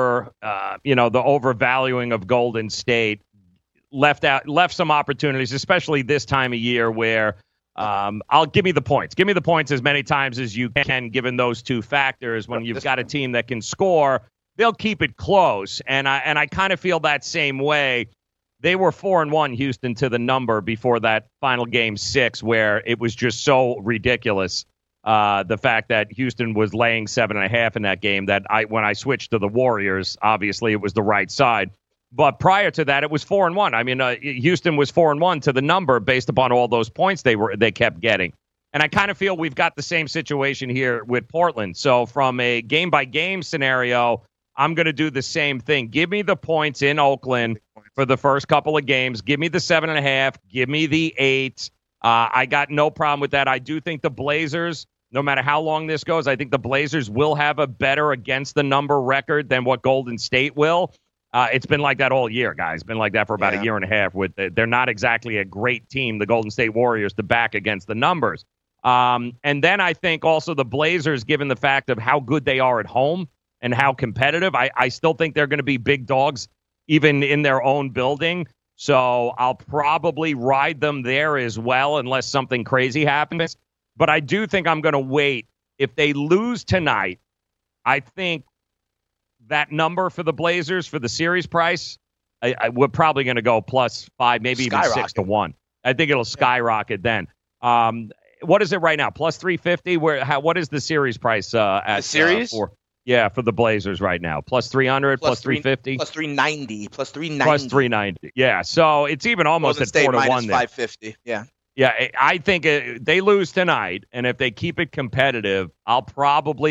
overvaluing of Golden State left some opportunities, especially this time of year where I'll give me the points. Give me the points as many times as you can, given those two factors. When you've got a team that can score, they'll keep it close. And I kind of feel that same way. They were 4-1 Houston to the number before that final Game 6, where it was just so ridiculous. The fact that Houston was laying 7.5 in that game, that when I switched to the Warriors, obviously it was the right side. But prior to that, it was 4-1. I mean, Houston was 4-1 to the number based upon all those points they kept getting. And I kind of feel we've got the same situation here with Portland. So from a game-by-game scenario, I'm going to do the same thing. Give me the points in Oakland for the first couple of games. Give me the 7.5. Give me the 8. I got no problem with that. I do think the Blazers, no matter how long this goes, I think the Blazers will have a better against the number record than what Golden State will. It's been like that all year, guys. It's been like that for about a year and a half. They're not exactly a great team, the Golden State Warriors, to back against the numbers. And then I think also the Blazers, given the fact of how good they are at home and how competitive, I still think they're going to be big dogs even in their own building. So I'll probably ride them there as well unless something crazy happens. But I do think I'm going to wait. If they lose tonight, I think that number for the Blazers for the series price, we're probably going to go +5, maybe even 6 to 1. I think it'll skyrocket then. What is it right now? +350. What is the series price at the series? For the Blazers right now? +300, +350, +390, +390. Yeah, so it's even almost at 4 to 1 there. -550. Yeah. Yeah, I think they lose tonight, and if they keep it competitive, I'll probably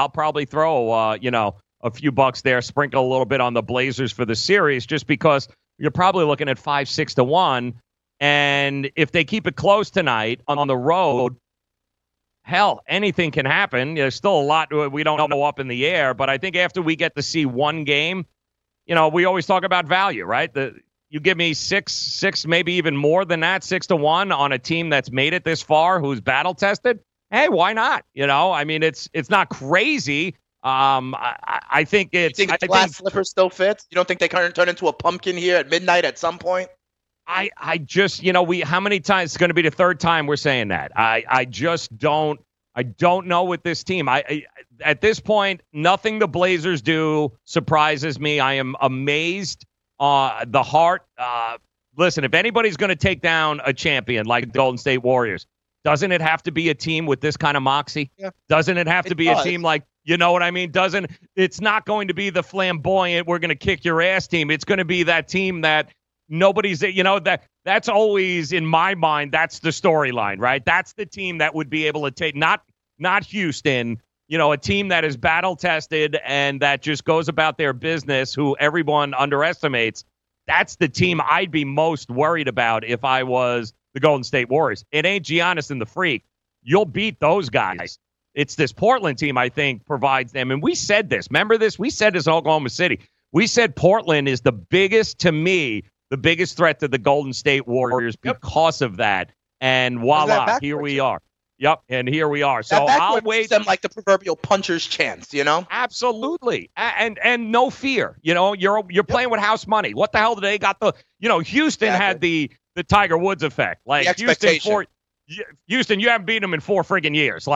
throw a few bucks there, sprinkle a little bit on the Blazers for the series, just because you're probably looking at 5, 6 to 1. And if they keep it close tonight on the road, hell, anything can happen. There's still a lot we don't know up in the air, but I think after we get to see one game, we always talk about value, right? You give me 6, maybe even more than that, 6 to 1 on a team that's made it this far, who's battle tested. Hey, why not? I mean, it's not crazy. I think it's. You think the glass slipper still fits? You don't think they can turn into a pumpkin here at midnight at some point? I just, how many times, it's going to be the third time we're saying that. I just don't. I don't know with this team. At this point, nothing the Blazers do surprises me. I am amazed. The heart. Listen, if anybody's going to take down a champion like the Golden State Warriors, doesn't it have to be a team with this kind of moxie? Yeah. Doesn't it have to be a team like, you know what I mean? It's not going to be the flamboyant, we're going to kick your ass team. It's going to be that team that nobody's, that's always in my mind, that's the storyline, right? That's the team that would be able to take, not Houston, a team that is battle tested and that just goes about their business, who everyone underestimates. That's the team I'd be most worried about if I was the Golden State Warriors. It ain't Giannis and the Freak. You'll beat those guys. It's this Portland team, I think, provides them. And we said this. Remember this? We said this in Oklahoma City. We said Portland is the biggest threat to the Golden State Warriors because of that. And voila, here we are. Yep, and here we are. So I'll wait. Them like the proverbial puncher's chance, Absolutely, and no fear. You're playing with house money. What the hell did they got Houston had the Tiger Woods effect. Like Houston, you haven't beaten them in 4 friggin' years.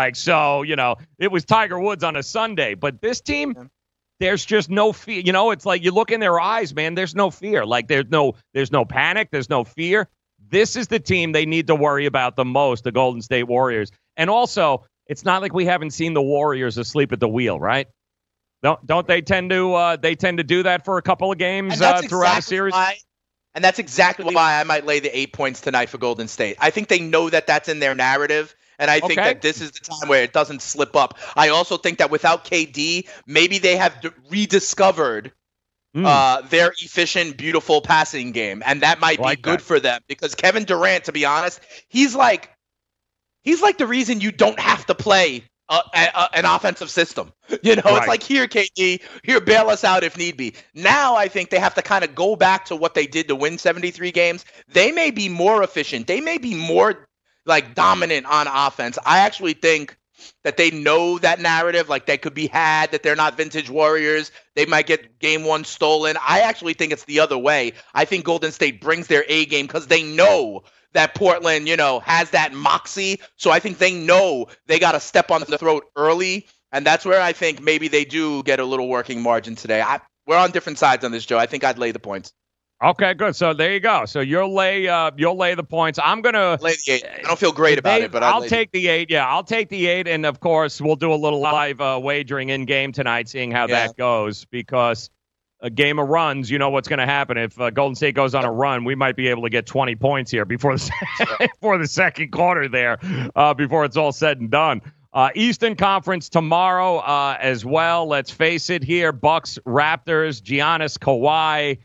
It was Tiger Woods on a Sunday. But this team, there's just no fear. It's like you look in their eyes, man. There's no fear. Like there's no panic. There's no fear. This is the team they need to worry about the most, the Golden State Warriors. And also, it's not like we haven't seen the Warriors asleep at the wheel, right? Don't they tend to do that for a couple of games throughout a series? And that's exactly why I might lay the 8 points tonight for Golden State. I think they know that that's in their narrative, and I think that this is the time where it doesn't slip up. I also think that without KD, maybe they have rediscovered their efficient, beautiful passing game, and that might be good for them because Kevin Durant, to be honest, he's like the reason you don't have to play an offensive system. It's like, here, KD, here, bail us out if need be. Now I think they have to kind of go back to what they did to win 73 games. They may be more efficient. They may be more dominant on offense. I actually think that they know that narrative, like they could be had, that they're not vintage Warriors. They might get game 1 stolen. I actually think it's the other way. I think Golden State brings their A game because they know that Portland, has that moxie. So I think they know they got to step on the throat early. And that's where I think maybe they do get a little working margin today. We're on different sides on this, Joe. I think I'd lay the points. Okay, good. So there you go. So you'll lay the points. I'm gonna lay the 8. I don't feel great about it, but I'll take the 8. Yeah, I'll take the 8, and of course we'll do a little live wagering in game tonight, seeing how that goes. Because a game of runs, you know what's going to happen. If Golden State goes on a run, we might be able to get 20 points here before the second quarter there, before it's all said and done. Eastern Conference tomorrow as well. Let's face it here: Bucks, Raptors, Giannis, Kawhi.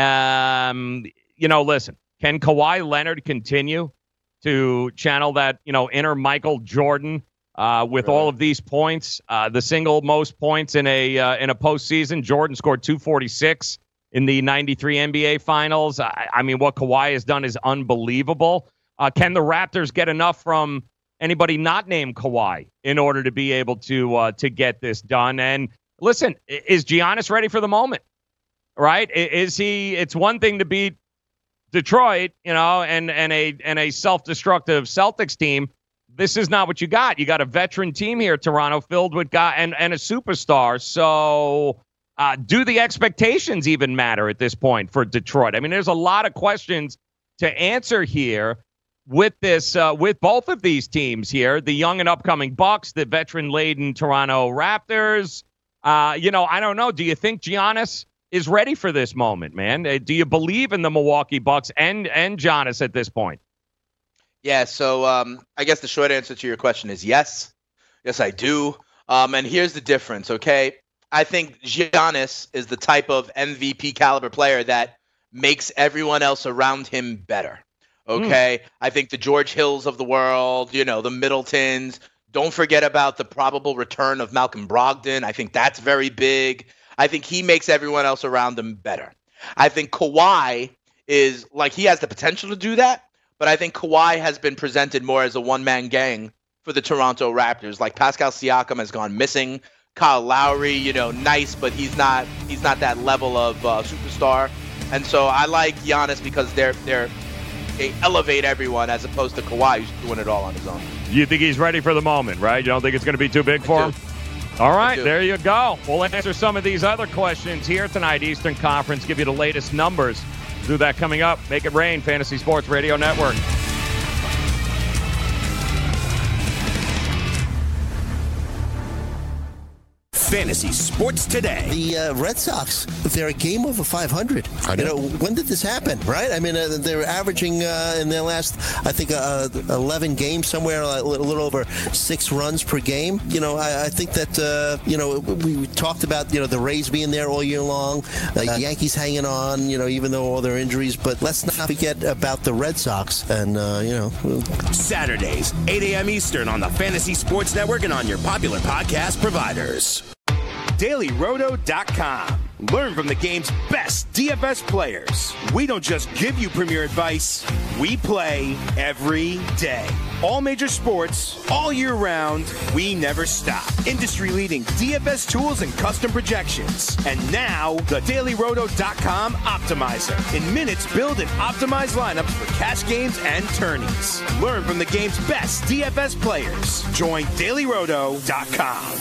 Listen, can Kawhi Leonard continue to channel that, inner Michael Jordan with all of these points? The single most points in a postseason. Jordan scored 246 in the 93 NBA Finals. I mean, what Kawhi has done is unbelievable. Can the Raptors get enough from anybody not named Kawhi in order to be able to get this done? And listen, is Giannis ready for the moment? Right? Is he? It's one thing to beat Detroit, and a self-destructive Celtics team. This is not what you got. You got a veteran team here, Toronto, filled with guys and a superstar. So, do the expectations even matter at this point for Detroit? I mean, there's a lot of questions to answer here with this, with both of these teams here: the young and upcoming Bucks, the veteran-laden Toronto Raptors. I don't know. Do you think Giannis is ready for this moment, man? Do you believe in the Milwaukee Bucks and Giannis at this point? Yeah, so I guess the short answer to your question is yes. Yes, I do. And here's the difference, okay? I think Giannis is the type of MVP caliber player that makes everyone else around him better, okay? I think the George Hills of the world, the Middletons. Don't forget about the probable return of Malcolm Brogdon. I think that's very big. I think he makes everyone else around him better. I think Kawhi is he has the potential to do that, but I think Kawhi has been presented more as a one-man gang for the Toronto Raptors. Like Pascal Siakam has gone missing. Kyle Lowry, nice, but he's not that level of superstar. And so I like Giannis because they elevate everyone as opposed to Kawhi, who's doing it all on his own. You think he's ready for the moment, right? You don't think it's going to be too big for him? All right, there you go. We'll answer some of these other questions here tonight, Eastern Conference, give you the latest numbers. Do that coming up. Make it rain, Fantasy Sports Radio Network. Fantasy Sports Today. The Red Sox, they're a game over 500. When did this happen, right? I mean, they're averaging in their last, I think, 11 games, somewhere a little over 6 runs per game. I think that, we talked about, the Rays being there all year long, the Yankees hanging on, even though all their injuries. But let's not forget about the Red Sox. And, Saturdays, 8 a.m. Eastern on the Fantasy Sports Network and on your popular podcast providers. DailyRoto.com. Learn from the game's best DFS players. We don't just give you premier advice, we play every day. All major sports, all year round, we never stop. Industry-leading DFS tools and custom projections. And now, the DailyRoto.com Optimizer. In minutes, build and optimize lineups for cash games and tourneys. Learn from the game's best DFS players. Join DailyRoto.com.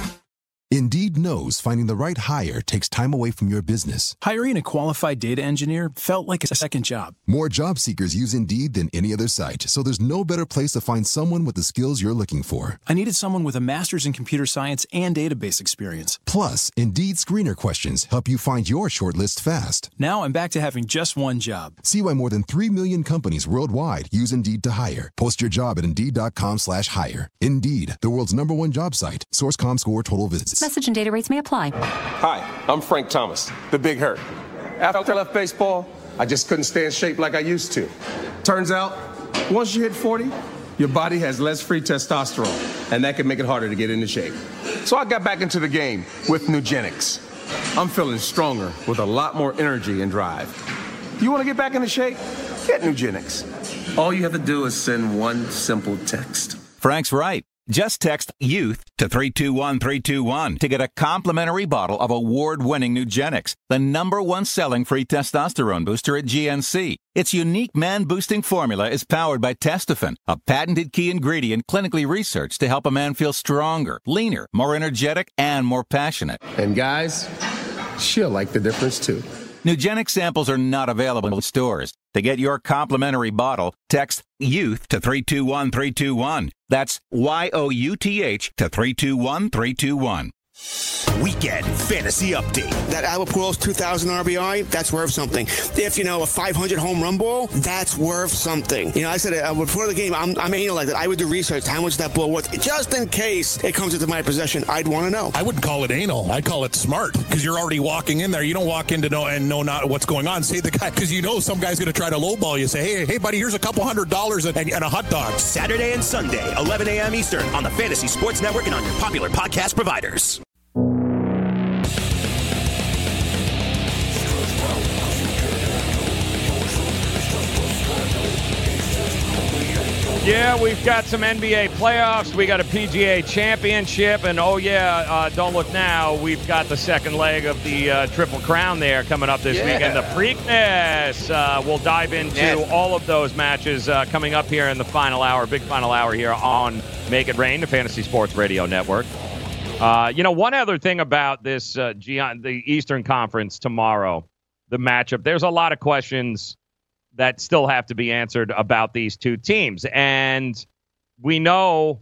Indeed knows finding the right hire takes time away from your business. Hiring a qualified data engineer felt like a second job. More job seekers use Indeed than any other site, so there's no better place to find someone with the skills you're looking for. I needed someone with a master's in computer science and database experience. Plus, Indeed screener questions help you find your shortlist fast. Now I'm back to having just one job. See why more than 3 million companies worldwide use Indeed to hire. Post your job at Indeed.com/hire. Indeed, the world's #1 job site. Source.com/score total visits. Message and data rates may apply. Hi, I'm Frank Thomas, the Big Hurt. After I left baseball, I just couldn't stay in shape like I used to. Turns out, once you hit 40, your body has less free testosterone, and that can make it harder to get into shape. So I got back into the game with Nugenix. I'm feeling stronger with a lot more energy and drive. You want to get back into shape? Get Nugenix. All you have to do is send one simple text. Frank's right. Just text YOUTH to 321-321 to get a complimentary bottle of award-winning Nugenix, the #1 selling free testosterone booster at GNC. Its unique man-boosting formula is powered by Testofen, a patented key ingredient clinically researched to help a man feel stronger, leaner, more energetic, and more passionate. And guys, she'll like the difference too. Nugenix samples are not available in stores. To get your complimentary bottle, text YOUTH to 321-321. That's YOUTH to 321-321. Weekend Fantasy Update. That Albert Pujols 2,000 RBI, that's worth something. If, a 500 home run ball, that's worth something. I said before the game, I'm anal like that. I would do research, how much that ball worth. Just in case it comes into my possession, I'd want to know. I wouldn't call it anal. I'd call it smart, because you're already walking in there. You don't walk in to know not what's going on. Say the guy, because some guy's going to try to lowball you. Say, hey, buddy, here's a couple $100 and a hot dog. Saturday and Sunday, 11 a.m. Eastern on the Fantasy Sports Network and on your popular podcast providers. Yeah, we've got some NBA playoffs. We got a PGA championship. And, don't look now. We've got the second leg of the Triple Crown there coming up this weekend. The Preakness. We'll dive into all of those matches coming up here in the final hour, big final hour here on Make It Rain, the Fantasy Sports Radio Network. One other thing about this, the Eastern Conference tomorrow, the matchup, there's a lot of questions that still have to be answered about these two teams. And we know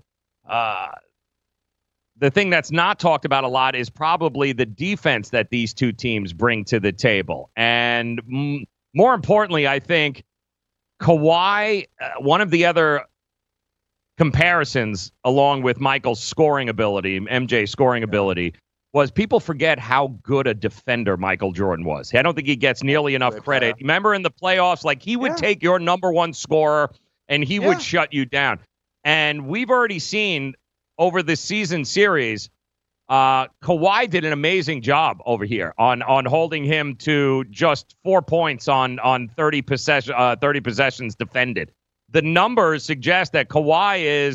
the thing that's not talked about a lot is probably the defense that these two teams bring to the table. And more importantly, I think Kawhi, one of the other comparisons along with Michael's scoring ability, MJ's scoring ability, was people forget how good a defender Michael Jordan was. I don't think he gets nearly enough credit. Remember in the playoffs, he would take your #1 scorer and he would shut you down. And we've already seen over this season series, Kawhi did an amazing job over here on holding him to just 4 points on 30 possessions defended. The numbers suggest that Kawhi is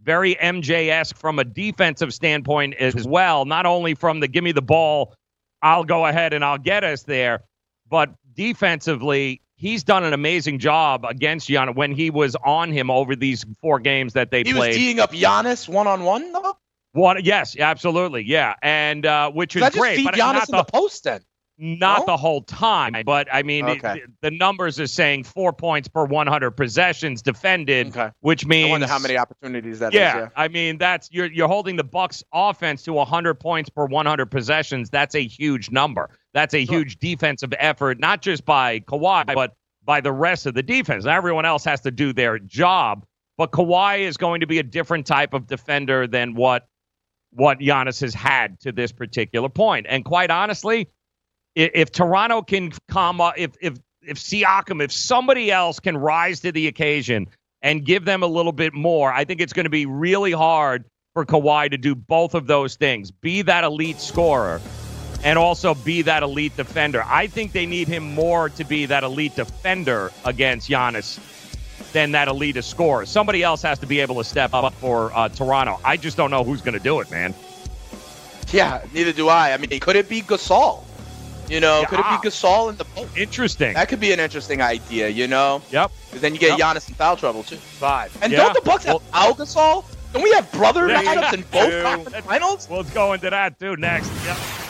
very MJ-esque from a defensive standpoint as well. Not only from the give me the ball, I'll go ahead and I'll get us there, but defensively, he's done an amazing job against Giannis when he was on him over these 4 games that they played. He was D'ing up Giannis one-on-one, though? Yes, absolutely, yeah, and which is great. Feed but Giannis not in the post then? Not the whole time, but I mean, the numbers are saying 4 points per 100 possessions defended, which means I wonder how many opportunities that is. Yeah, I mean that's you're holding the Bucks offense to 100 points per 100 possessions. That's a huge number. That's a huge defensive effort, not just by Kawhi, but by the rest of the defense. Now, everyone else has to do their job, but Kawhi is going to be a different type of defender than what Giannis has had to this particular point. And quite honestly, if Toronto can come up, if Siakam, if somebody else can rise to the occasion and give them a little bit more, I think it's going to be really hard for Kawhi to do both of those things, be that elite scorer and also be that elite defender. I think they need him more to be that elite defender against Giannis than that elite scorer. Somebody else has to be able to step up for Toronto. I just don't know who's going to do it, man. Yeah, neither do I. I mean, could it be Gasol? Could it be Gasol in the post? Interesting. That could be an interesting idea, Yep. Because then you get Giannis in foul trouble, too. 5. And don't the Bucks have Al Gasol? Don't we have brother matchups in both conference finals? We'll go into that, too, next. Yep.